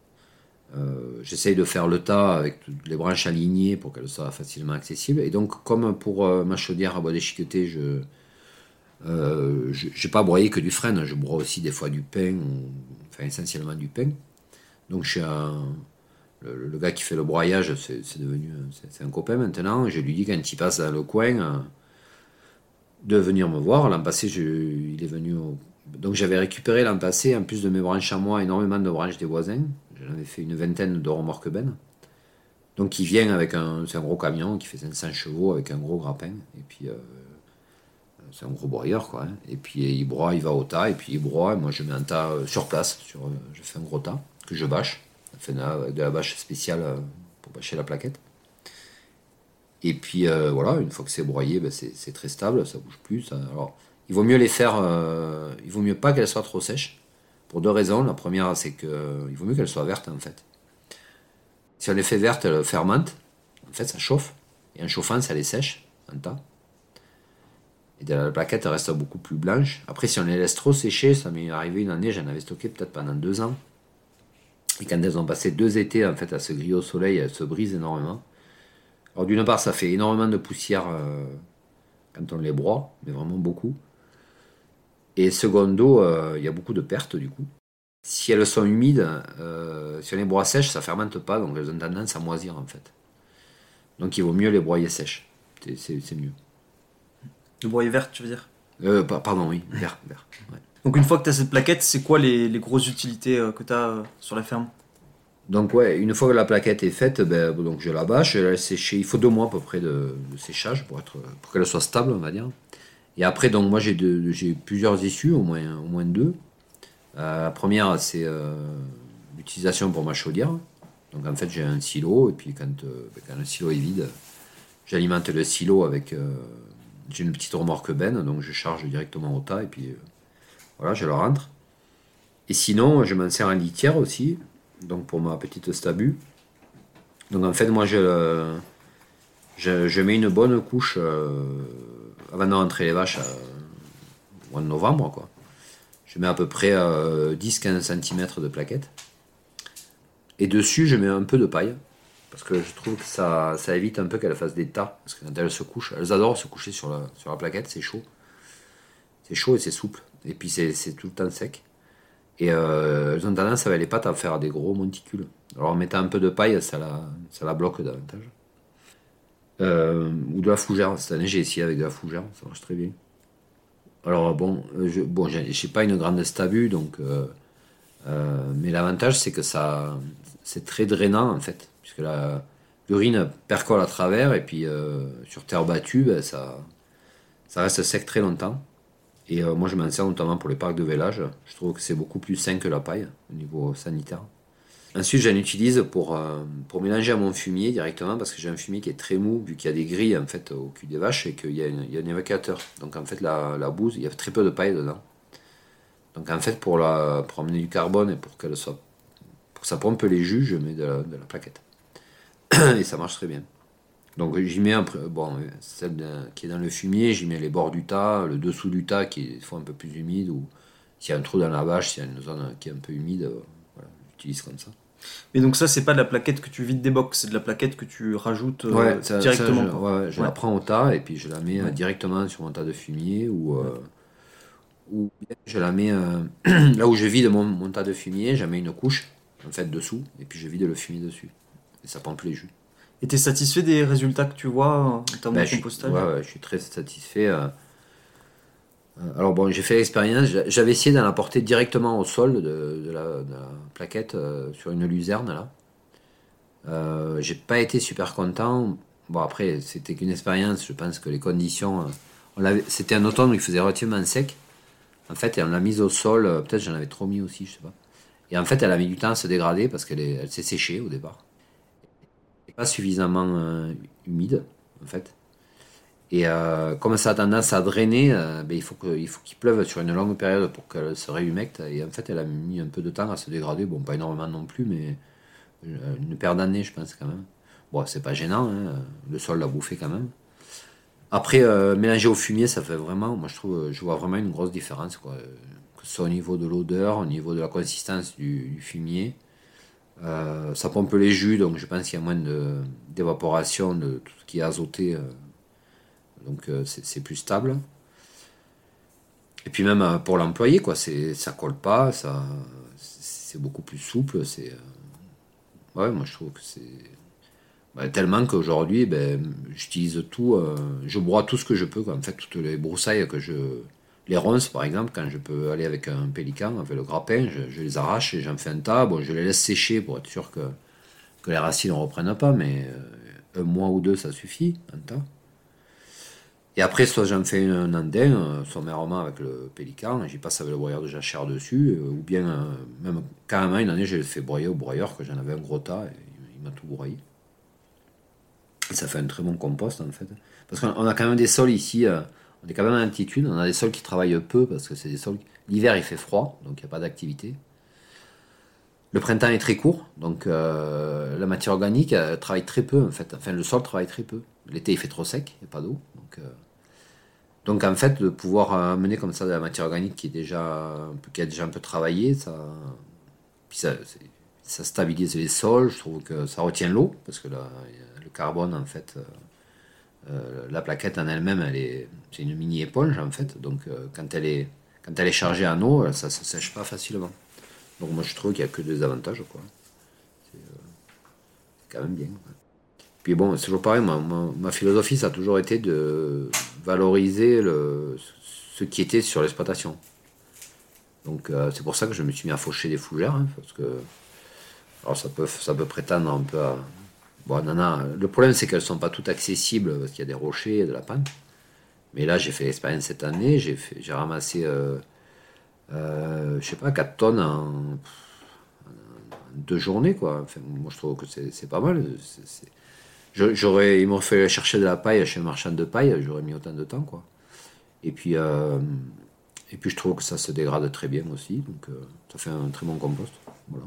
euh, j'essaye de faire le tas avec les branches alignées pour qu'elles soient facilement accessibles. Et donc, comme pour euh, ma chaudière à bois déchiqueté, je euh, n'ai pas broyé que du frêne. Je broie aussi des fois du pain, ou, enfin essentiellement du pain. Donc je suis un... Le, le gars qui fait le broyage, c'est, c'est devenu c'est, c'est un copain maintenant. Je lui dis quand il passe dans le coin euh, de venir me voir. L'an passé, je, il est venu. Au... Donc j'avais récupéré l'an passé, en plus de mes branches à moi, énormément de branches des voisins. J'en avais fait une vingtaine de remorques bennes. Donc il vient avec un, c'est un gros camion qui fait cinq cents chevaux avec un gros grappin. Et puis euh, c'est un gros broyeur quoi. Hein. Et puis il broie, il va au tas et puis il broie. Et moi je mets un tas sur place. Sur, je fais un gros tas que je bâche. Fait de la, de la bâche spéciale pour bâcher la plaquette. Et puis euh, voilà, une fois que c'est broyé, ben c'est, c'est très stable, ça bouge plus. Ça... Alors, il vaut mieux les faire, euh, il vaut mieux pas qu'elles soient trop sèches, pour deux raisons. La première, c'est que euh, il vaut mieux qu'elles soient vertes en fait. Si on les fait vertes, elles fermentent. En fait, ça chauffe. Et en chauffant, ça les sèche un tas. Et de la plaquette reste beaucoup plus blanche. Après, si on les laisse trop sécher, ça m'est arrivé une année, j'en avais stocké peut-être pendant deux ans. Et quand elles ont passé deux étés en fait, à se griller au soleil, elles se brisent énormément. Alors d'une part, ça fait énormément de poussière euh, quand on les broie, mais vraiment beaucoup. Et secondo, euh, il y a beaucoup de pertes du coup. Si elles sont humides, euh, si on les broie sèches, ça ne fermente pas, donc elles ont tendance à moisir en fait. Donc il vaut mieux les broyer sèches, c'est, c'est, c'est mieux. Le broyer vert, tu veux dire? euh, Pardon, oui, vert. vert ouais. Donc une fois que tu as cette plaquette, c'est quoi les, les grosses utilités euh, que tu as euh, sur la ferme? Donc ouais, une fois que la plaquette est faite, ben, donc je la bâche, je la laisse sécher. Il faut deux mois à peu près de, de séchage pour, être, pour qu'elle soit stable, on va dire. Et après, donc moi j'ai, de, j'ai plusieurs issues, au moins, au moins deux. Euh, la première, c'est euh, l'utilisation pour ma chaudière. Donc en fait, j'ai un silo, et puis quand, euh, quand le silo est vide, j'alimente le silo avec... Euh, j'ai une petite remorque benne, donc je charge directement au tas, et puis... Euh, Voilà, je le rentre. Et sinon, je m'en sers en litière aussi, donc pour ma petite stabu. Donc en fait, moi, je, je, je mets une bonne couche euh, avant de rentrer les vaches euh, au mois de novembre, quoi. Je mets à peu près euh, dix à quinze centimètres de plaquettes. Et dessus, je mets un peu de paille, parce que je trouve que ça, ça évite un peu qu'elles fassent des tas. Parce que quand elles se couchent, elles adorent se coucher sur la, sur la plaquette, c'est chaud. C'est chaud et c'est souple. Et puis c'est, c'est tout le temps sec. Et euh, elles ont tendance avec les pattes à faire des gros monticules. Alors en mettant un peu de paille, ça la, ça la bloque davantage. Euh, ou de la fougère. Cette année, j'ai essayé avec de la fougère. Ça marche très bien. Alors bon, je bon, j'ai, j'ai pas une grande stabu, donc, euh, euh, mais l'avantage, c'est que ça, c'est très drainant en fait. Puisque la, l'urine percole à travers, et puis euh, sur terre battue, ben, ça, ça reste sec très longtemps. Et euh, moi, je m'en sers notamment pour les parcs de vélage. Je trouve que c'est beaucoup plus sain que la paille, au niveau sanitaire. Ensuite, j'en utilise pour, euh, pour mélanger à mon fumier directement, parce que j'ai un fumier qui est très mou, vu qu'il y a des grilles en fait, au cul des vaches, et qu'il y a, une, il y a un évacuateur. Donc en fait, la, la bouse, il y a très peu de paille dedans. Donc en fait, pour, la, pour amener du carbone, et pour, qu'elle soit, pour que ça pompe les jus, je mets de la, de la plaquette. Et ça marche très bien. Donc j'y mets un, bon, celle de, qui est dans le fumier, j'y mets les bords du tas, le dessous du tas qui est des fois un peu plus humide, ou s'il y a un trou dans la bâche, s'il y a une zone qui est un peu humide, voilà, j'utilise comme ça. Mais donc ça, c'est pas de la plaquette que tu vides des box, c'est de la plaquette que tu rajoutes euh, ouais, ça, directement. Ça, je, ouais, je ouais. la prends au tas et puis je la mets ouais. euh, directement sur mon tas de fumier, ou, euh, ouais. ou je la mets euh, là où je vide mon, mon tas de fumier, je mets une couche en fait dessous et puis je vide le fumier dessus. Et ça pompe les jus. Et t'es satisfait des résultats que tu vois en termes ben, de compostage? Ouais, ouais, je suis très satisfait. Euh, Alors bon, j'ai fait l'expérience, j'avais essayé d'en apporter directement au sol de, de, la, de la plaquette euh, sur une luzerne là. Euh, j'ai pas été super content. Bon après, c'était qu'une expérience, je pense que les conditions... Euh, on l'avait, c'était un automne où il faisait relativement sec. En fait, et on l'a mise au sol, euh, peut-être j'en avais trop mis aussi, je sais pas. Et en fait, elle a mis du temps à se dégrader parce qu'elle est, elle s'est séchée au départ. Elle n'est pas suffisamment euh, humide, en fait. Et euh, comme ça a tendance à drainer, euh, ben, il faut que, il faut qu'il pleuve sur une longue période pour qu'elle se réhumecte. Et en fait, elle a mis un peu de temps à se dégrader. Bon, pas énormément non plus, mais une paire d'années, je pense, quand même. Bon, c'est pas gênant, hein. Le sol l'a bouffé quand même. Après, euh, mélanger au fumier, ça fait vraiment, moi je trouve, je vois vraiment une grosse différence, quoi. Que ce soit au niveau de l'odeur, au niveau de la consistance du, du fumier. Euh, ça pompe les jus, donc je pense qu'il y a moins de, d'évaporation de tout ce qui est azoté. Euh, donc euh, c'est, c'est plus stable. Et puis même euh, pour l'employé, quoi, c'est, ça colle pas, ça, c'est beaucoup plus souple. C'est, euh, ouais, moi je trouve que c'est... Bah, tellement qu'aujourd'hui, ben, j'utilise tout, euh, je broie tout ce que je peux, quoi. En fait, toutes les broussailles que je... Les ronces, par exemple, quand je peux aller avec un pélican, avec le grappin, je, je les arrache et j'en fais un tas. Bon, je les laisse sécher pour être sûr que, que les racines ne reprennent pas, mais euh, un mois ou deux, ça suffit, un tas. Et après, soit j'en fais un andin, euh, sommairement avec le pélican, j'y passe avec le broyeur de jachère dessus, euh, ou bien, euh, même carrément, une année, j'ai fait broyer au broyeur, que j'en avais un gros tas, et il m'a tout broyé. Et ça fait un très bon compost, en fait. Parce qu'on a quand même des sols ici... Euh, on est quand même en altitude, on a des sols qui travaillent peu parce que c'est des sols. L'hiver il fait froid, donc il n'y a pas d'activité. Le printemps est très court, donc euh, la matière organique euh, travaille très peu en fait. Enfin, le sol travaille très peu. L'été il fait trop sec, il n'y a pas d'eau. Donc, euh, donc en fait, de pouvoir amener comme ça de la matière organique qui est déjà, qui a déjà un peu travaillé, ça, puis ça, ça stabilise les sols. Je trouve que ça retient l'eau parce que là, le carbone en fait. Euh, Euh, la plaquette en elle-même, elle est, c'est une mini éponge en fait, donc euh, quand, elle est, quand elle est chargée en eau, ça ne se sèche pas facilement. Donc moi je trouve qu'il n'y a que des avantages, quoi. C'est, euh, c'est quand même bien. Quoi. Puis bon, c'est toujours pareil, ma, ma, ma philosophie ça a toujours été de valoriser le, ce qui était sur l'exploitation. Donc euh, c'est pour ça que je me suis mis à faucher des fougères, hein, parce que alors ça peut, ça peut prétendre un peu à... Bon, non, non. Le problème, c'est qu'elles ne sont pas toutes accessibles parce qu'il y a des rochers et de la panne. Mais là, j'ai fait l'expérience cette année. J'ai, fait, j'ai ramassé, euh, euh, je sais pas, quatre tonnes en, en deux journées, quoi. Enfin, moi, je trouve que c'est, c'est pas mal. C'est, c'est... Je, j'aurais, il m'aurait fait chercher de la paille chez le marchand de paille. J'aurais mis autant de temps, quoi. Et puis, euh, et puis, je trouve que ça se dégrade très bien aussi. Donc, euh, ça fait un très bon compost. Voilà.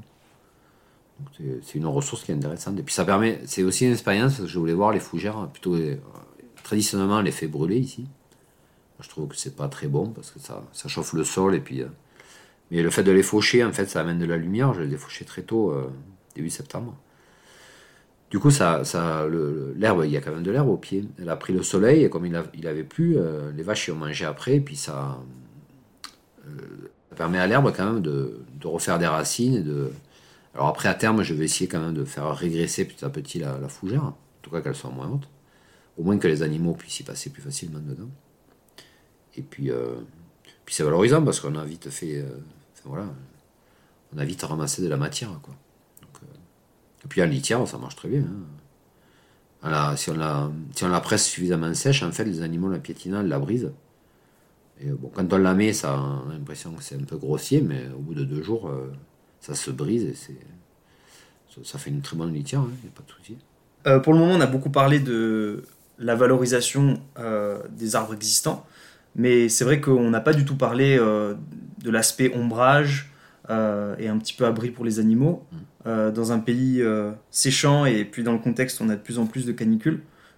C'est une ressource qui est intéressante. Et puis ça permet, c'est aussi une expérience parce que je voulais voir les fougères, plutôt euh, traditionnellement on les fait brûler ici. Je trouve que c'est pas très bon parce que ça, ça chauffe le sol et puis. Euh, mais le fait de les faucher, en fait, ça amène de la lumière. Je les ai fauchés très tôt, euh, début septembre. Du coup, ça, ça, le, l'herbe, il y a quand même de l'herbe au pied. Elle a pris le soleil et comme il, a, il avait plu, euh, les vaches y ont mangé après. Et puis ça, euh, ça permet à l'herbe quand même de, de refaire des racines et de. Alors après, à terme, je vais essayer quand même de faire régresser petit à petit la, la fougère, en tout cas qu'elle soit moins haute, au moins que les animaux puissent y passer plus facilement dedans. Et puis, euh, puis c'est valorisant parce qu'on a vite fait, euh, enfin voilà, on a vite ramassé de la matière, quoi. Donc, euh, et puis en litière, ça marche très bien. Hein. Alors, si on la, si on la presse suffisamment sèche, en fait, les animaux la piétinant, la brisent. Et bon, quand on la met, ça on a l'impression que c'est un peu grossier, mais au bout de deux jours. Euh, ça se brise et c'est... ça fait une très bonne litière, il hein, n'y a pas de souci. Euh, pour le moment, on a beaucoup parlé de la valorisation euh, des arbres existants, mais c'est vrai qu'on n'a pas du tout parlé euh, de l'aspect ombrage euh, et un petit peu abri pour les animaux. Mmh. Euh, dans un pays euh, séchant et puis dans le contexte où on a de plus en plus de canicules,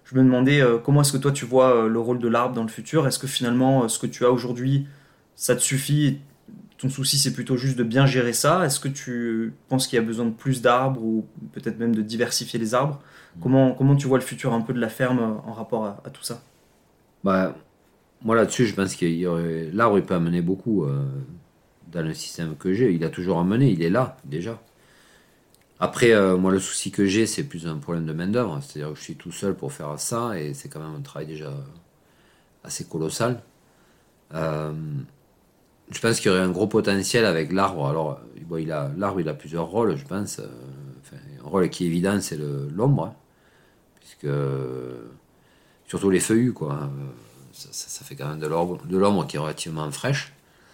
je me demandais euh, comment est-ce que toi tu vois euh, le rôle de l'arbre dans le futur. Est-ce que finalement, euh, ce que tu as aujourd'hui, ça te suffit? Ton souci, c'est plutôt juste de bien gérer ça. Est-ce que tu penses qu'il y a besoin de plus d'arbres ou peut-être même de diversifier les arbres? Comment, comment tu vois le futur un peu de la ferme euh, en rapport à, à tout ça? Bah, moi là-dessus, je pense que l'arbre, il peut amener beaucoup euh, dans le système que j'ai. Il a toujours amené, il est là déjà. Après, euh, moi, le souci que j'ai, c'est plus un problème de main-d'œuvre. C'est-à-dire que je suis tout seul pour faire ça et c'est quand même un travail déjà assez colossal. Euh, je pense qu'il y aurait un gros potentiel avec l'arbre. Alors, bon, il a, l'arbre, il a plusieurs rôles, je pense. Euh, enfin, un rôle qui est évident, c'est le, l'ombre, hein, puisque surtout les feuillus, quoi. Ça, ça, ça fait quand même de l'ombre, de l'ombre qui est relativement fraîche.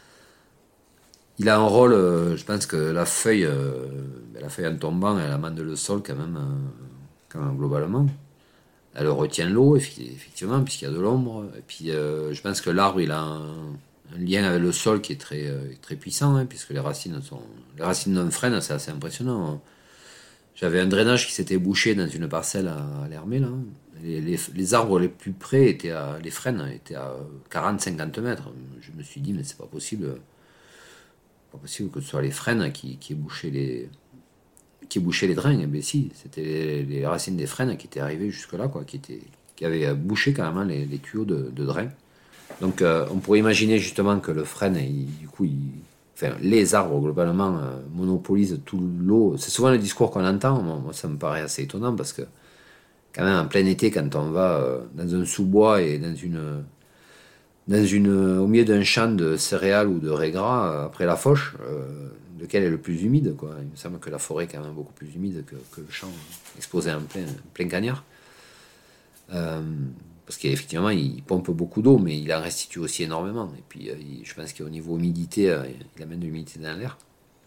Il a un rôle, euh, je pense que la feuille, euh, la feuille en tombant, elle amende le sol quand même, euh, quand même globalement. Elle retient l'eau, effectivement, puisqu'il y a de l'ombre. Et puis, euh, je pense que l'arbre, il a un, un lien avec le sol qui est très, euh, très puissant, hein, puisque les racines sont, les racines d'un frêne, c'est assez impressionnant. Hein. J'avais un drainage qui s'était bouché dans une parcelle à, à l'Hermée, là. Les, les, les arbres les plus près étaient à, les frênes étaient à quarante à cinquante mètres. Je me suis dit, mais c'est pas possible. Pas possible que ce soit les frênes qui, qui bouchaient les qui bouchaient les drains. Mais si, c'était les, les racines des frênes qui étaient arrivées jusque là, quoi, qui étaient qui avaient bouché carrément les, les tuyaux de, de drain. Donc euh, on pourrait imaginer justement que le frêne, il, du coup, il, enfin les arbres globalement euh, monopolisent tout l'eau. C'est souvent le discours qu'on entend. Moi, moi, ça me paraît assez étonnant parce que quand même en plein été, quand on va euh, dans un sous-bois et dans une Dans une, au milieu d'un champ de céréales ou de raie gras, après la fauche, euh, lequel est le plus humide, quoi. Il me semble que la forêt est quand même beaucoup plus humide que, que le champ exposé en plein, plein cagnard. Euh, parce qu'effectivement, il pompe beaucoup d'eau, mais il en restitue aussi énormément. Et puis, euh, il, je pense qu'au niveau humidité, euh, il amène de l'humidité dans l'air.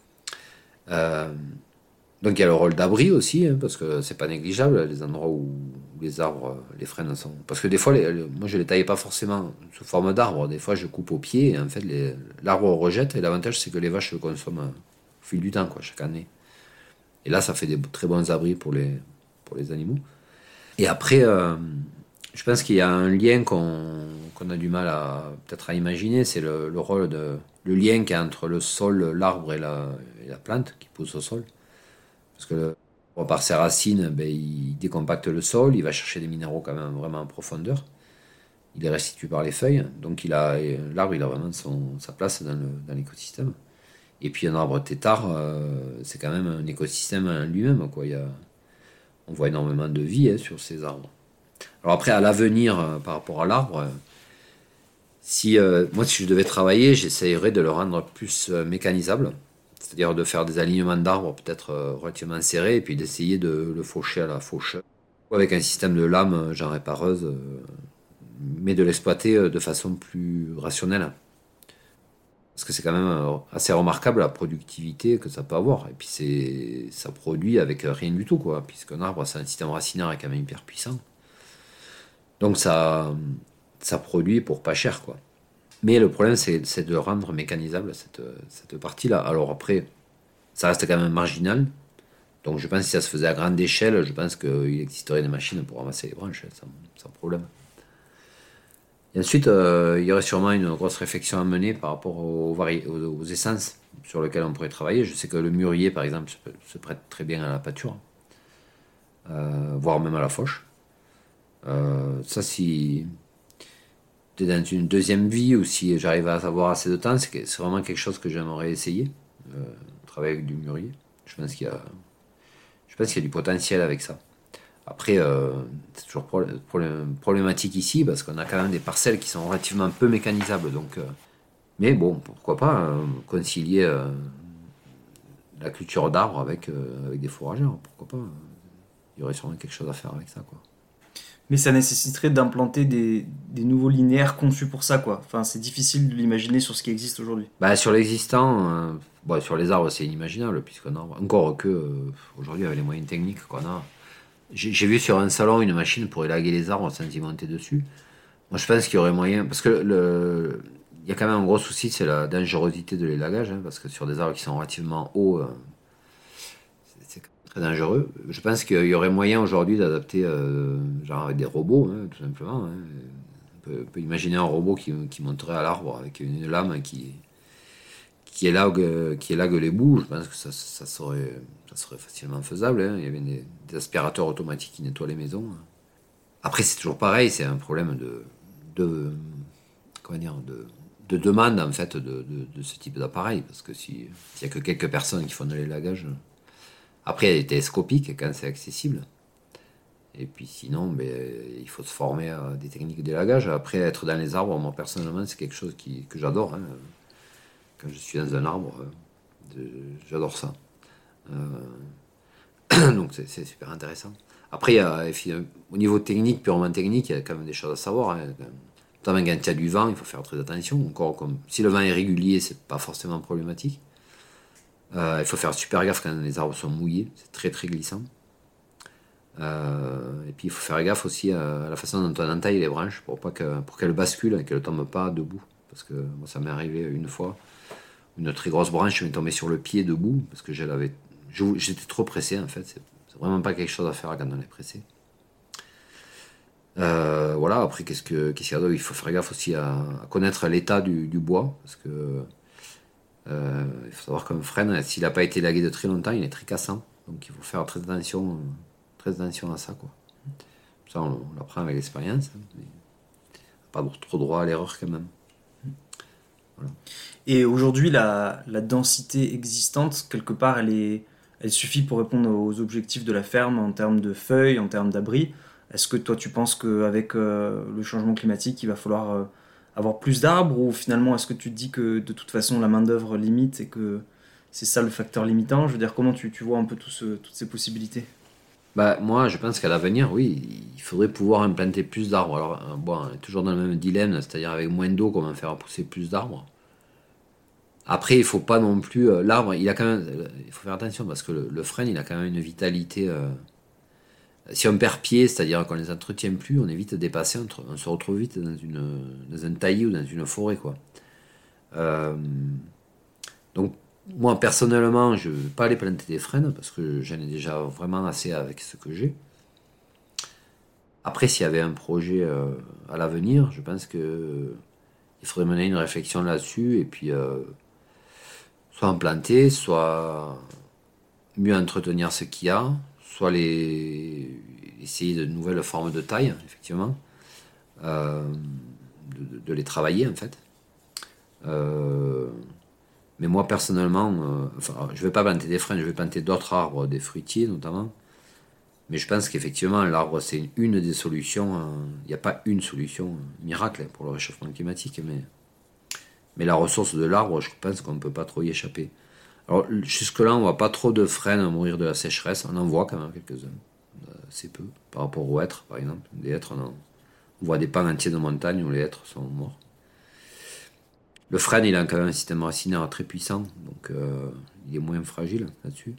Euh, donc, il y a le rôle d'abri aussi, hein, parce que c'est pas négligeable, les endroits où les arbres, les frênes sont... Parce que des fois, les, les, moi je les taillais pas forcément sous forme d'arbre, des fois je coupe au pied, et en fait les, l'arbre rejette, et l'avantage c'est que les vaches le consomment au fil du temps, quoi, chaque année. Et là ça fait des très bons abris pour les, pour les animaux. Et après, euh, je pense qu'il y a un lien qu'on, qu'on a du mal à peut-être à imaginer, c'est le, le rôle de... le lien qu'il y a entre le sol, l'arbre et la, et la plante qui pousse au sol. Parce que le, par ses racines, ben, il décompacte le sol, il va chercher des minéraux quand même vraiment en profondeur. Il les restitue par les feuilles, donc il a, l'arbre il a vraiment son, sa place dans, le, dans l'écosystème. Et puis un arbre tétard, euh, c'est quand même un écosystème en lui-même, quoi. Il y a, on voit énormément de vie, hein, sur ces arbres. Alors après, à l'avenir, euh, par rapport à l'arbre, euh, si, euh, moi si je devais travailler, j'essayerais de le rendre plus euh, mécanisable. C'est-à-dire de faire des alignements d'arbres peut-être euh, relativement serrés et puis d'essayer de le faucher à la fauche. Avec un système de lame, genre répareuse, euh, mais de l'exploiter euh, de façon plus rationnelle. Parce que c'est quand même euh, assez remarquable la productivité que ça peut avoir. Et puis c'est, ça produit avec rien du tout, quoi, puisqu'un arbre, c'est un système racinaire quand même hyper puissant. Donc ça, ça produit pour pas cher, quoi. Mais le problème, c'est, c'est de rendre mécanisable cette, cette partie-là. Alors après, ça reste quand même marginal. Donc je pense que si ça se faisait à grande échelle, je pense qu'il existerait des machines pour ramasser les branches, sans, sans problème. Et ensuite, euh, il y aurait sûrement une grosse réflexion à mener par rapport aux, vari- aux, aux essences sur lesquelles on pourrait travailler. Je sais que le mûrier, par exemple, se, se prête très bien à la pâture, euh, voire même à la fauche. Euh, ça, si... dans une deuxième vie ou si j'arrive à avoir assez de temps, c'est, c'est vraiment quelque chose que j'aimerais essayer, euh, travailler avec du mûrier. Je pense qu'il y a, je pense qu'il y a du potentiel avec ça. Après, euh, c'est toujours problématique ici parce qu'on a quand même des parcelles qui sont relativement peu mécanisables. Donc, euh, mais bon, pourquoi pas euh, concilier euh, la culture d'arbres avec, euh, avec des fourragères. Pourquoi pas, il y aurait sûrement quelque chose à faire avec ça, quoi. Mais ça nécessiterait d'implanter des, des nouveaux linéaires conçus pour ça, quoi. Enfin, c'est difficile de l'imaginer sur ce qui existe aujourd'hui. Bah, sur l'existant, euh, bon, sur les arbres, c'est inimaginable, puisqu'on a encore que euh, aujourd'hui, avec les moyens techniques qu'on a. J'ai, j'ai vu sur un salon une machine pour élaguer les arbres sans y monter dessus. Moi, je pense qu'il y aurait moyen, parce que le, il y a quand même un gros souci, c'est la dangerosité de l'élagage, hein, parce que sur des arbres qui sont relativement hauts, euh, c'est, c'est très dangereux. Je pense qu'il y aurait moyen aujourd'hui d'adapter, euh, genre avec des robots, hein, tout simplement. Hein. On, peut, on peut imaginer un robot qui, qui monterait à l'arbre avec une lame qui, qui, élague, qui élague les bouts. Je pense que ça, ça, serait, ça serait facilement faisable. Hein. Il y avait des, des aspirateurs automatiques qui nettoient les maisons. Après, c'est toujours pareil, c'est un problème de, de, comment dire, de, de demande en fait, de, de, de ce type d'appareil. Parce que si, s'il n'y a que quelques personnes qui font de l'élagage... Après, elle est télescopique quand c'est accessible. Et puis sinon, ben, il faut se former à des techniques d'élagage. Après, être dans les arbres, moi personnellement, c'est quelque chose qui, que j'adore. Hein. Quand je suis dans un arbre, euh, j'adore ça. Euh, donc c'est, c'est super intéressant. Après, il y a, au niveau technique, purement technique, il y a quand même des choses à savoir. Hein. Notamment quand il y a du vent, il faut faire très attention. Encore, comme, si le vent est régulier, c'est pas forcément problématique. Euh, il faut faire super gaffe quand les arbres sont mouillés, c'est très très glissant. Euh, et puis il faut faire gaffe aussi à la façon dont on entaille les branches pour, pas que, pour qu'elles basculent et qu'elles ne tombent pas debout. Parce que moi, ça m'est arrivé une fois, une très grosse branche m'est tombée sur le pied debout, parce que je l'avais, j'étais trop pressé en fait, c'est, c'est vraiment pas quelque chose à faire quand on est pressé. Euh, voilà, après qu'est-ce, que, qu'est-ce qu'il y a d'autre ? Il faut faire gaffe aussi à, à connaître l'état du, du bois, parce que Euh, il faut savoir qu'un frêne, s'il n'a pas été élagué de très longtemps, il est très cassant. Donc il faut faire très attention, très attention à ça, quoi. Ça, on, on l'apprend avec l'expérience, hein, mais pas trop droit à l'erreur quand même. Voilà. Et aujourd'hui, la, la densité existante, quelque part, elle, est, elle suffit pour répondre aux objectifs de la ferme en termes de feuilles, en termes d'abri. Est-ce que toi, tu penses qu'avec euh, le changement climatique, il va falloir... Euh, avoir plus d'arbres, ou finalement est-ce que tu te dis que de toute façon la main d'œuvre limite et que c'est ça le facteur limitant ? Je veux dire, comment tu, tu vois un peu tout ce, toutes ces possibilités ? Bah, moi je pense qu'à l'avenir, oui, il faudrait pouvoir implanter plus d'arbres. Alors bon, on est toujours dans le même dilemme, c'est-à-dire avec moins d'eau, comment faire pousser plus d'arbres. Après, il faut pas non plus... Euh, l'arbre, il a quand même... Il faut faire attention parce que le, le frêne, il a quand même une vitalité... Euh, si on perd pied, c'est-à-dire qu'on ne les entretient plus, on est vite dépassé, on se retrouve vite dans, une, dans un taillis ou dans une forêt, quoi. Euh, donc, moi, personnellement, je ne veux pas aller planter des frênes, parce que j'en ai déjà vraiment assez avec ce que j'ai. Après, s'il y avait un projet euh, à l'avenir, je pense qu'il euh, faudrait mener une réflexion là-dessus, et puis euh, soit en planter, soit mieux entretenir ce qu'il y a, soit les, essayer de nouvelles formes de taille, effectivement, euh, de, de les travailler, en fait. Euh, mais moi, personnellement, euh, enfin, je ne vais pas planter des frênes, je vais planter d'autres arbres, des fruitiers, notamment. Mais je pense qu'effectivement, l'arbre, c'est une des solutions. Il n'y a pas une solution miracle pour le réchauffement climatique, mais, mais la ressource de l'arbre, je pense qu'on ne peut pas trop y échapper. Alors, jusque-là, on ne voit pas trop de frênes mourir de la sécheresse. On en voit quand même quelques-uns, assez peu, par rapport aux hêtres, par exemple. Des hêtres, on, en, on voit des pans entiers de montagne où les hêtres sont morts. Le frêne, il a quand même un système racinaire très puissant, donc euh, il est moins fragile là-dessus.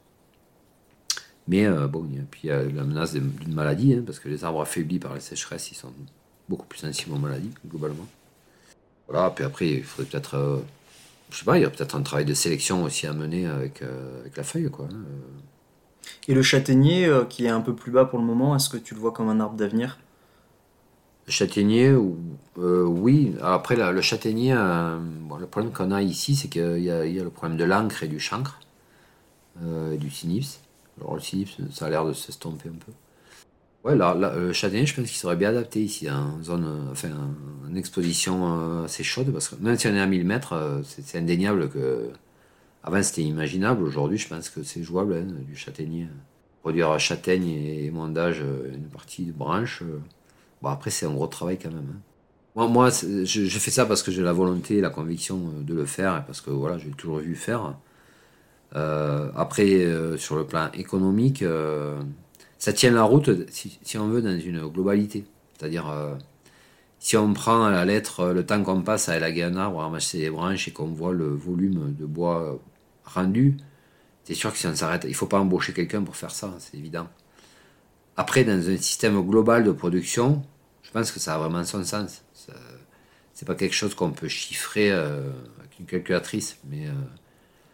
Mais euh, bon, et puis il y a la menace d'une maladie, hein, parce que les arbres affaiblis par la sécheresse, ils sont beaucoup plus sensibles aux maladies, globalement. Voilà, puis après, il faudrait peut-être... Euh, je sais pas, il y a peut-être un travail de sélection aussi à mener avec, euh, avec la feuille, quoi. Et le châtaignier, euh, qui est un peu plus bas pour le moment, est-ce que tu le vois comme un arbre d'avenir ? Le châtaignier, euh, oui. Après, là, le châtaignier, euh, bon, le problème qu'on a ici, c'est qu'il y a, il y a le problème de l'encre et du chancre, euh, et du cynips. Alors le cynips, ça a l'air de s'estomper un peu. Ouais, là, là, le châtaignier, je pense qu'il serait bien adapté ici, en zone, enfin, en exposition assez chaude, parce que même si on est à mille mètres, c'est, c'est indéniable que... Avant, c'était inimaginable. Aujourd'hui, je pense que c'est jouable, hein, du châtaignier. Produire châtaigne et mondage, une partie de branche. Bon, après, c'est un gros travail quand même. Hein. Moi, moi je, je fais ça parce que j'ai la volonté et la conviction de le faire, et parce que voilà, j'ai toujours vu faire. Euh, après, euh, sur le plan économique, euh, ça tient la route, si, si on veut, dans une globalité. C'est-à-dire, euh, si on prend à la lettre le temps qu'on passe à élaguer un arbre, à ramasser les branches, et qu'on voit le volume de bois rendu, c'est sûr que si on s'arrête, il ne faut pas embaucher quelqu'un pour faire ça, c'est évident. Après, dans un système global de production, je pense que ça a vraiment son sens. Ça, c'est pas quelque chose qu'on peut chiffrer euh, avec une calculatrice, mais euh,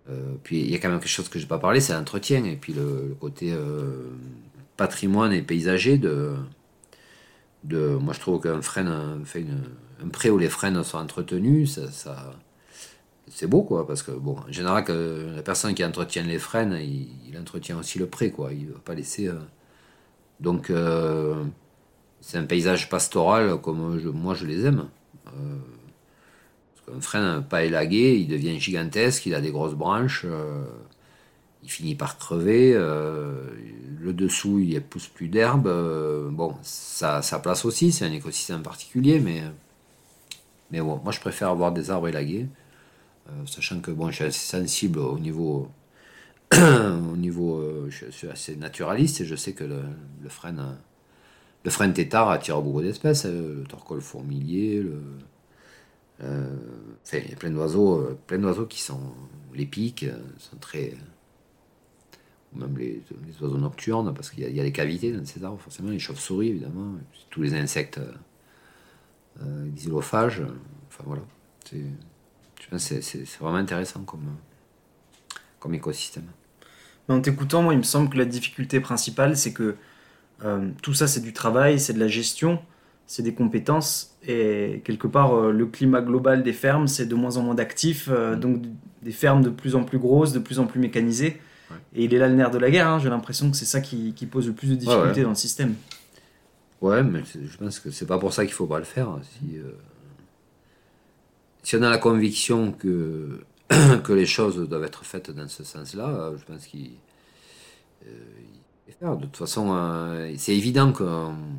Euh, puis il y a quand même quelque chose que je n'ai pas parlé, c'est l'entretien, et puis le, le côté euh, patrimoine et paysager de, de... Moi je trouve qu'un frêne, fait une, un pré où les frênes sont entretenus, ça, ça, c'est beau, quoi, parce que, bon, en général, que la personne qui entretient les frênes, il, il entretient aussi le pré, quoi, il ne va pas laisser... Euh... Donc, euh, c'est un paysage pastoral comme je, moi je les aime. Euh, Un frêne pas élagué, il devient gigantesque, il a des grosses branches, euh, il finit par crever, euh, le dessous il ne pousse plus d'herbe, euh, bon, ça a sa place aussi, c'est un écosystème particulier, mais, mais bon, moi je préfère avoir des arbres élagués, euh, sachant que bon, je suis assez sensible au niveau, au niveau euh, je suis assez naturaliste, et je sais que le, le frêne, le frêne tétard attire beaucoup d'espèces, le torcol fourmilier, le... Euh, enfin, il y a plein d'oiseaux, euh, plein d'oiseaux qui sont les pics, euh, sont très, ou même les, les oiseaux nocturnes, parce qu'il y a, il y a des cavités dans ces arbres, forcément, les chauves-souris évidemment, tous les insectes euh, xylophages. Enfin voilà, c'est, je pense que c'est, c'est, c'est vraiment intéressant comme, comme écosystème. En t'écoutant, moi, il me semble que la difficulté principale, c'est que euh, tout ça, c'est du travail, c'est de la gestion. C'est des compétences, et quelque part euh, le climat global des fermes, c'est de moins en moins d'actifs, euh, mmh. donc des fermes de plus en plus grosses, de plus en plus mécanisées, ouais. Et il est là le nerf de la guerre, hein. J'ai l'impression que c'est ça qui, qui pose le plus de difficultés ouais, ouais. dans le système. Ouais, mais je pense que c'est pas pour ça qu'il faut pas le faire. Si, euh, si on a la conviction que, que les choses doivent être faites dans ce sens-là, je pense qu'il euh, il faut faire. De toute façon, euh, c'est évident que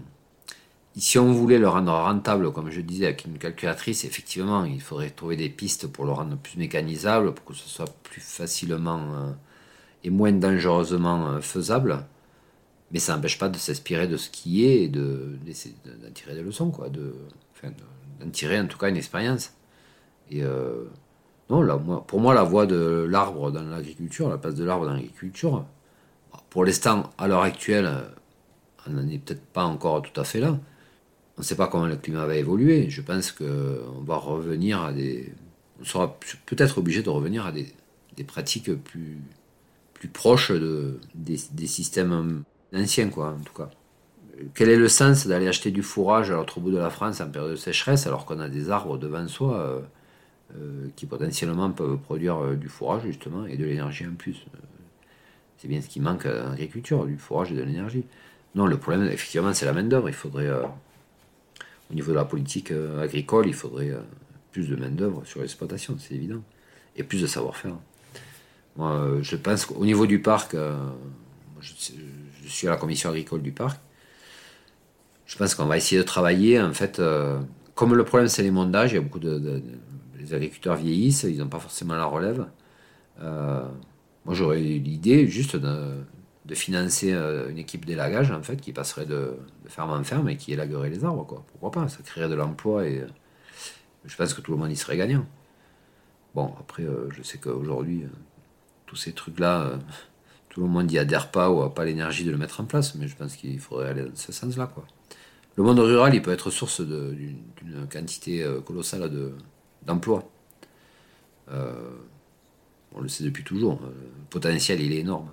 si on voulait le rendre rentable, comme je disais, avec une calculatrice, effectivement, il faudrait trouver des pistes pour le rendre plus mécanisable, pour que ce soit plus facilement euh, et moins dangereusement euh, faisable. Mais ça n'empêche pas de s'inspirer de ce qui est et de, de, d'en tirer des leçons, quoi, de, enfin, de, d'en tirer en tout cas une expérience. Et euh, non, là, moi, pour moi, la voie de l'arbre dans l'agriculture, la place de l'arbre dans l'agriculture, pour l'instant, à l'heure actuelle, on n'en est peut-être pas encore tout à fait là. On ne sait pas comment le climat va évoluer. Je pense qu'on va revenir à des... On sera peut-être obligé de revenir à des, des pratiques plus, plus proches de, des, des systèmes anciens, quoi, en tout cas. Quel est le sens d'aller acheter du fourrage à l'autre bout de la France en période de sécheresse, alors qu'on a des arbres devant soi euh, euh, qui potentiellement peuvent produire euh, du fourrage, justement, et de l'énergie en plus. C'est bien ce qui manque à l'agriculture, du fourrage et de l'énergie. Non, le problème, effectivement, c'est la main-d'œuvre. Il faudrait... Euh, Au niveau de la politique euh, agricole, il faudrait euh, plus de main-d'œuvre sur l'exploitation, c'est évident. Et plus de savoir-faire. Moi, euh, je pense qu'au niveau du parc, euh, je, je suis à la commission agricole du parc, je pense qu'on va essayer de travailler, en fait, euh, comme le problème c'est les mondages, il y a beaucoup de, de, de les agriculteurs vieillissent, ils n'ont pas forcément la relève. Euh, moi, j'aurais eu l'idée juste de... de financer une équipe d'élagage, en fait, qui passerait de, de ferme en ferme et qui élaguerait les arbres, quoi. Pourquoi pas, ça créerait de l'emploi et je pense que tout le monde y serait gagnant. Bon, après, euh, je sais qu'aujourd'hui, euh, tous ces trucs-là, euh, tout le monde n'y adhère pas ou n'a pas l'énergie de le mettre en place, mais je pense qu'il faudrait aller dans ce sens-là, quoi. Le monde rural, il peut être source de, d'une, d'une quantité euh, colossale de, d'emplois. Euh, on le sait depuis toujours, euh, le potentiel, il est énorme.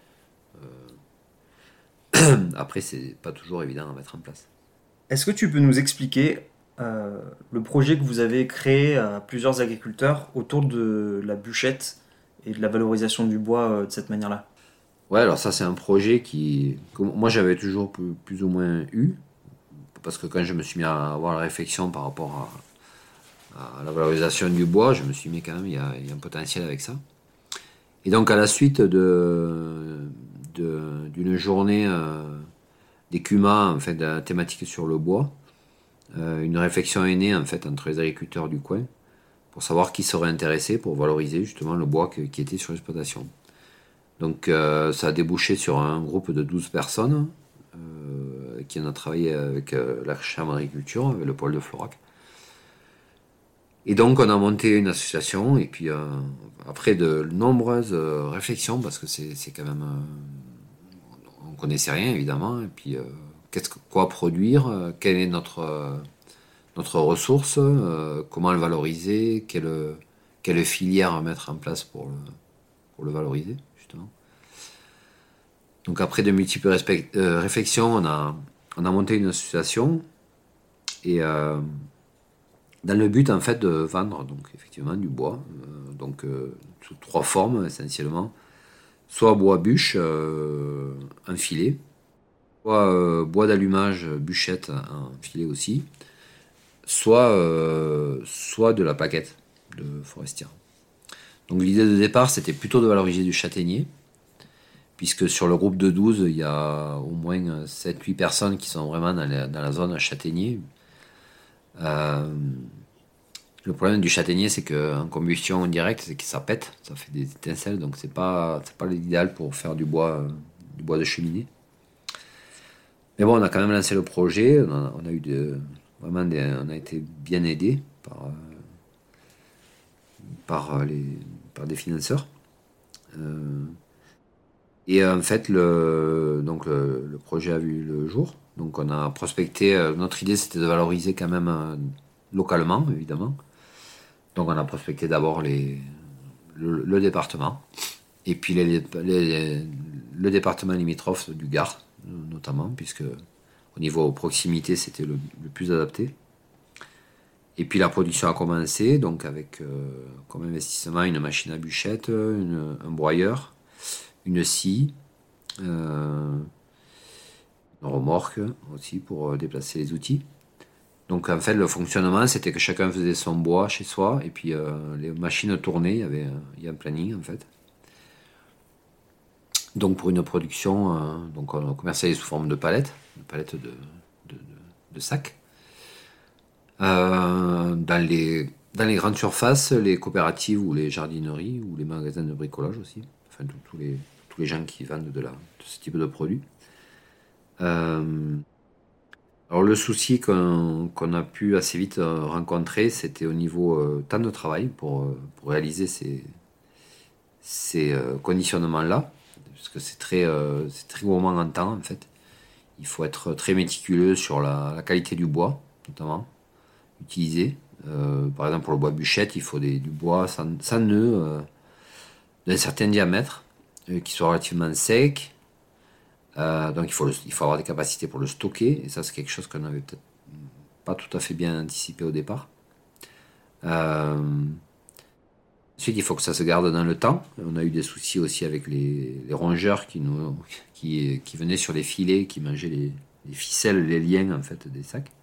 Après, c'est pas toujours évident à mettre en place. Est-ce que tu peux nous expliquer euh, le projet que vous avez créé à plusieurs agriculteurs autour de la bûchette et de la valorisation du bois euh, de cette manière-là ? Ouais, alors ça, c'est un projet qui, que moi, j'avais toujours plus, plus ou moins eu, parce que quand je me suis mis à avoir la réflexion par rapport à, à la valorisation du bois, je me suis mis quand même, il y a, il y a un potentiel avec ça. Et donc, à la suite de... De, d'une journée euh, des C U M A, en fait, de la thématique sur le bois. Euh, une réflexion est née en fait, entre les agriculteurs du coin pour savoir qui serait intéressé pour valoriser justement le bois que, qui était sur l'exploitation. Donc euh, ça a débouché sur un groupe de douze personnes euh, qui en a travaillé avec euh, la Chambre d'agriculture, avec le pôle de Florac. Et donc on a monté une association et puis euh, après de nombreuses euh, réflexions, parce que c'est, c'est quand même... Euh, on ne connaissait rien évidemment, et puis euh, qu'est-ce que, quoi produire, euh, quelle est notre, euh, notre ressource, euh, comment le valoriser, quelle, quelle filière mettre en place pour le, pour le valoriser, justement. Donc après de multiples respect, euh, réflexions, on a, on a monté une association et euh, dans le but en fait de vendre donc effectivement du bois, euh, donc euh, sous trois formes essentiellement, soit bois bûche, euh, un filet, soit euh, bois d'allumage, bûchette, un filet aussi, soit, euh, soit de la plaquette de forestière. Donc l'idée de départ, c'était plutôt de valoriser du châtaignier, puisque sur le groupe de douze, il y a au moins sept huit personnes qui sont vraiment dans la, dans la zone châtaignier. Euh, le problème du châtaignier, c'est qu'en combustion directe, c'est que ça pète, ça fait des étincelles, donc c'est pas, c'est pas l'idéal pour faire du bois, euh, du bois de cheminée. Mais bon, on a quand même lancé le projet, on a, on a eu de, vraiment des, on a été bien aidé par, euh, par, les, par des financeurs. Euh, et en fait, le, donc le, le projet a vu le jour. Donc on a prospecté, euh, notre idée c'était de valoriser quand même euh, localement, évidemment. Donc on a prospecté d'abord les, le, le département, et puis les, les, le département limitrophe du Gard, notamment, puisque au niveau proximité c'était le, le plus adapté. Et puis la production a commencé, donc avec euh, comme investissement une machine à bûchette, une, un broyeur, une scie, euh, une remorque aussi pour déplacer les outils. Donc en fait le fonctionnement c'était que chacun faisait son bois chez soi et puis euh, les machines tournaient, il y avait il y a un planning en fait. Donc pour une production, euh, donc on commercialise sous forme de palettes, de palettes de, de, de, de sacs. Euh, dans, les, dans les grandes surfaces, les coopératives ou les jardineries ou les magasins de bricolage aussi, enfin tous les, tous les gens qui vendent de, la, de ce type de produits. Euh, alors le souci qu'on, qu'on a pu assez vite rencontrer, c'était au niveau euh, temps de travail pour, pour réaliser ces, ces euh, conditionnements-là, parce que c'est très, euh, c'est très gourmand en temps en fait. Il faut être très méticuleux sur la, la qualité du bois, notamment, utilisé. Euh, par exemple pour le bois bûchette, il faut des, du bois sans, sans nœud, euh, d'un certain diamètre, euh, qui soit relativement sec. Euh, donc il faut, le, il faut avoir des capacités pour le stocker, et ça c'est quelque chose qu'on n'avait peut-être pas tout à fait bien anticipé au départ. Euh, ensuite il faut que ça se garde dans le temps. On a eu des soucis aussi avec les, les rongeurs qui, nous, qui, qui venaient sur les filets, qui mangeaient les, les ficelles, les liens en fait des sacs.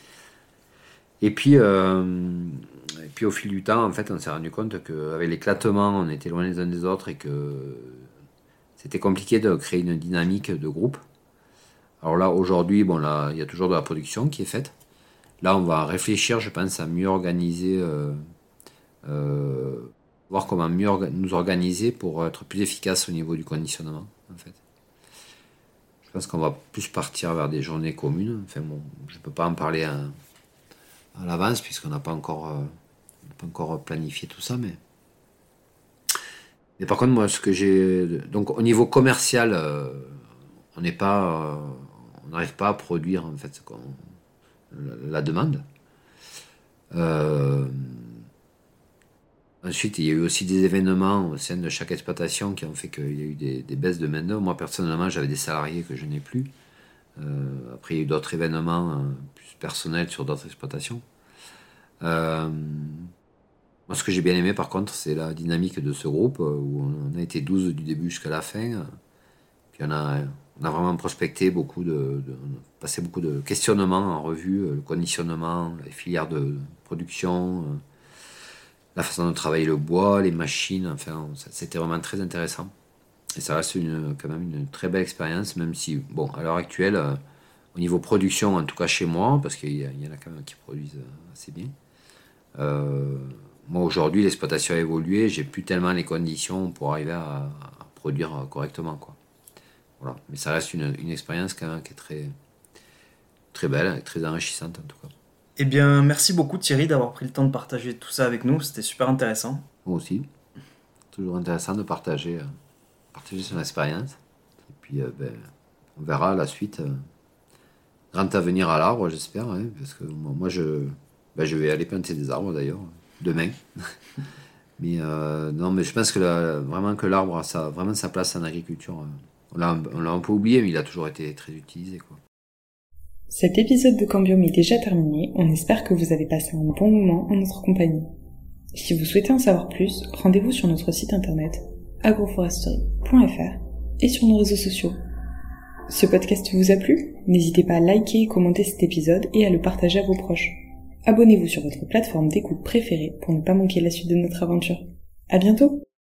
Et puis, euh, et puis au fil du temps en fait on s'est rendu compte qu'avec l'éclatement on était loin les uns des autres et que c'était compliqué de créer une dynamique de groupe. Alors là, aujourd'hui, bon, là, il y a toujours de la production qui est faite. Là, on va réfléchir, je pense, à mieux organiser, euh, euh, voir comment mieux orga- nous organiser pour être plus efficace au niveau du conditionnement, en fait. Je pense qu'on va plus partir vers des journées communes. Enfin bon, je ne peux pas en parler à, à l'avance puisqu'on n'a pas encore, euh, on n'a pas encore planifié tout ça, mais... Mais par contre, moi, ce que j'ai... Donc, au niveau commercial, euh, on n'est pas... Euh, on n'arrive pas à produire, en fait, ce qu'on... la, la demande. Euh... Ensuite, il y a eu aussi des événements au sein de chaque exploitation qui ont fait qu'il y a eu des, des baisses de main-d'œuvre. Moi, personnellement, j'avais des salariés que je n'ai plus. Euh, après, il y a eu d'autres événements euh, plus personnels sur d'autres exploitations. Euh... Moi, ce que j'ai bien aimé, par contre, c'est la dynamique de ce groupe, où on a été douze du début jusqu'à la fin. Puis on a, on a vraiment prospecté beaucoup de, de... On a passé beaucoup de questionnements en revue, le conditionnement, les filières de production, la façon de travailler le bois, les machines, enfin, c'était vraiment très intéressant. Et ça reste une, quand même une très belle expérience, même si, bon, à l'heure actuelle, au niveau production, en tout cas chez moi, parce qu'il y, y en a quand même qui produisent assez bien, euh, moi, aujourd'hui, l'exploitation a évolué, j'ai plus tellement les conditions pour arriver à, à produire correctement, quoi. Voilà. Mais ça reste une, une expérience quand même qui est très, très belle, très enrichissante en tout cas. Eh bien, merci beaucoup Thierry d'avoir pris le temps de partager tout ça avec nous, c'était super intéressant. Moi aussi. Toujours intéressant de partager, euh, partager son expérience. Et puis, euh, ben, on verra la suite. Euh, grand avenir à l'arbre, j'espère, hein, parce que moi, moi je, ben, je vais aller planter des arbres d'ailleurs. Demain. Mais euh, non, mais je pense que la, vraiment que l'arbre a sa, vraiment sa place en agriculture. On l'a, on l'a un peu oublié, mais il a toujours été très utilisé, quoi. Cet épisode de Cambium est déjà terminé, on espère que vous avez passé un bon moment en notre compagnie. Si vous souhaitez en savoir plus, rendez-vous sur notre site internet agroforesterie point f r et sur nos réseaux sociaux. Ce podcast vous a plu ? N'hésitez pas à liker et commenter cet épisode et à le partager à vos proches. Abonnez-vous sur votre plateforme d'écoute préférée pour ne pas manquer la suite de notre aventure. À bientôt!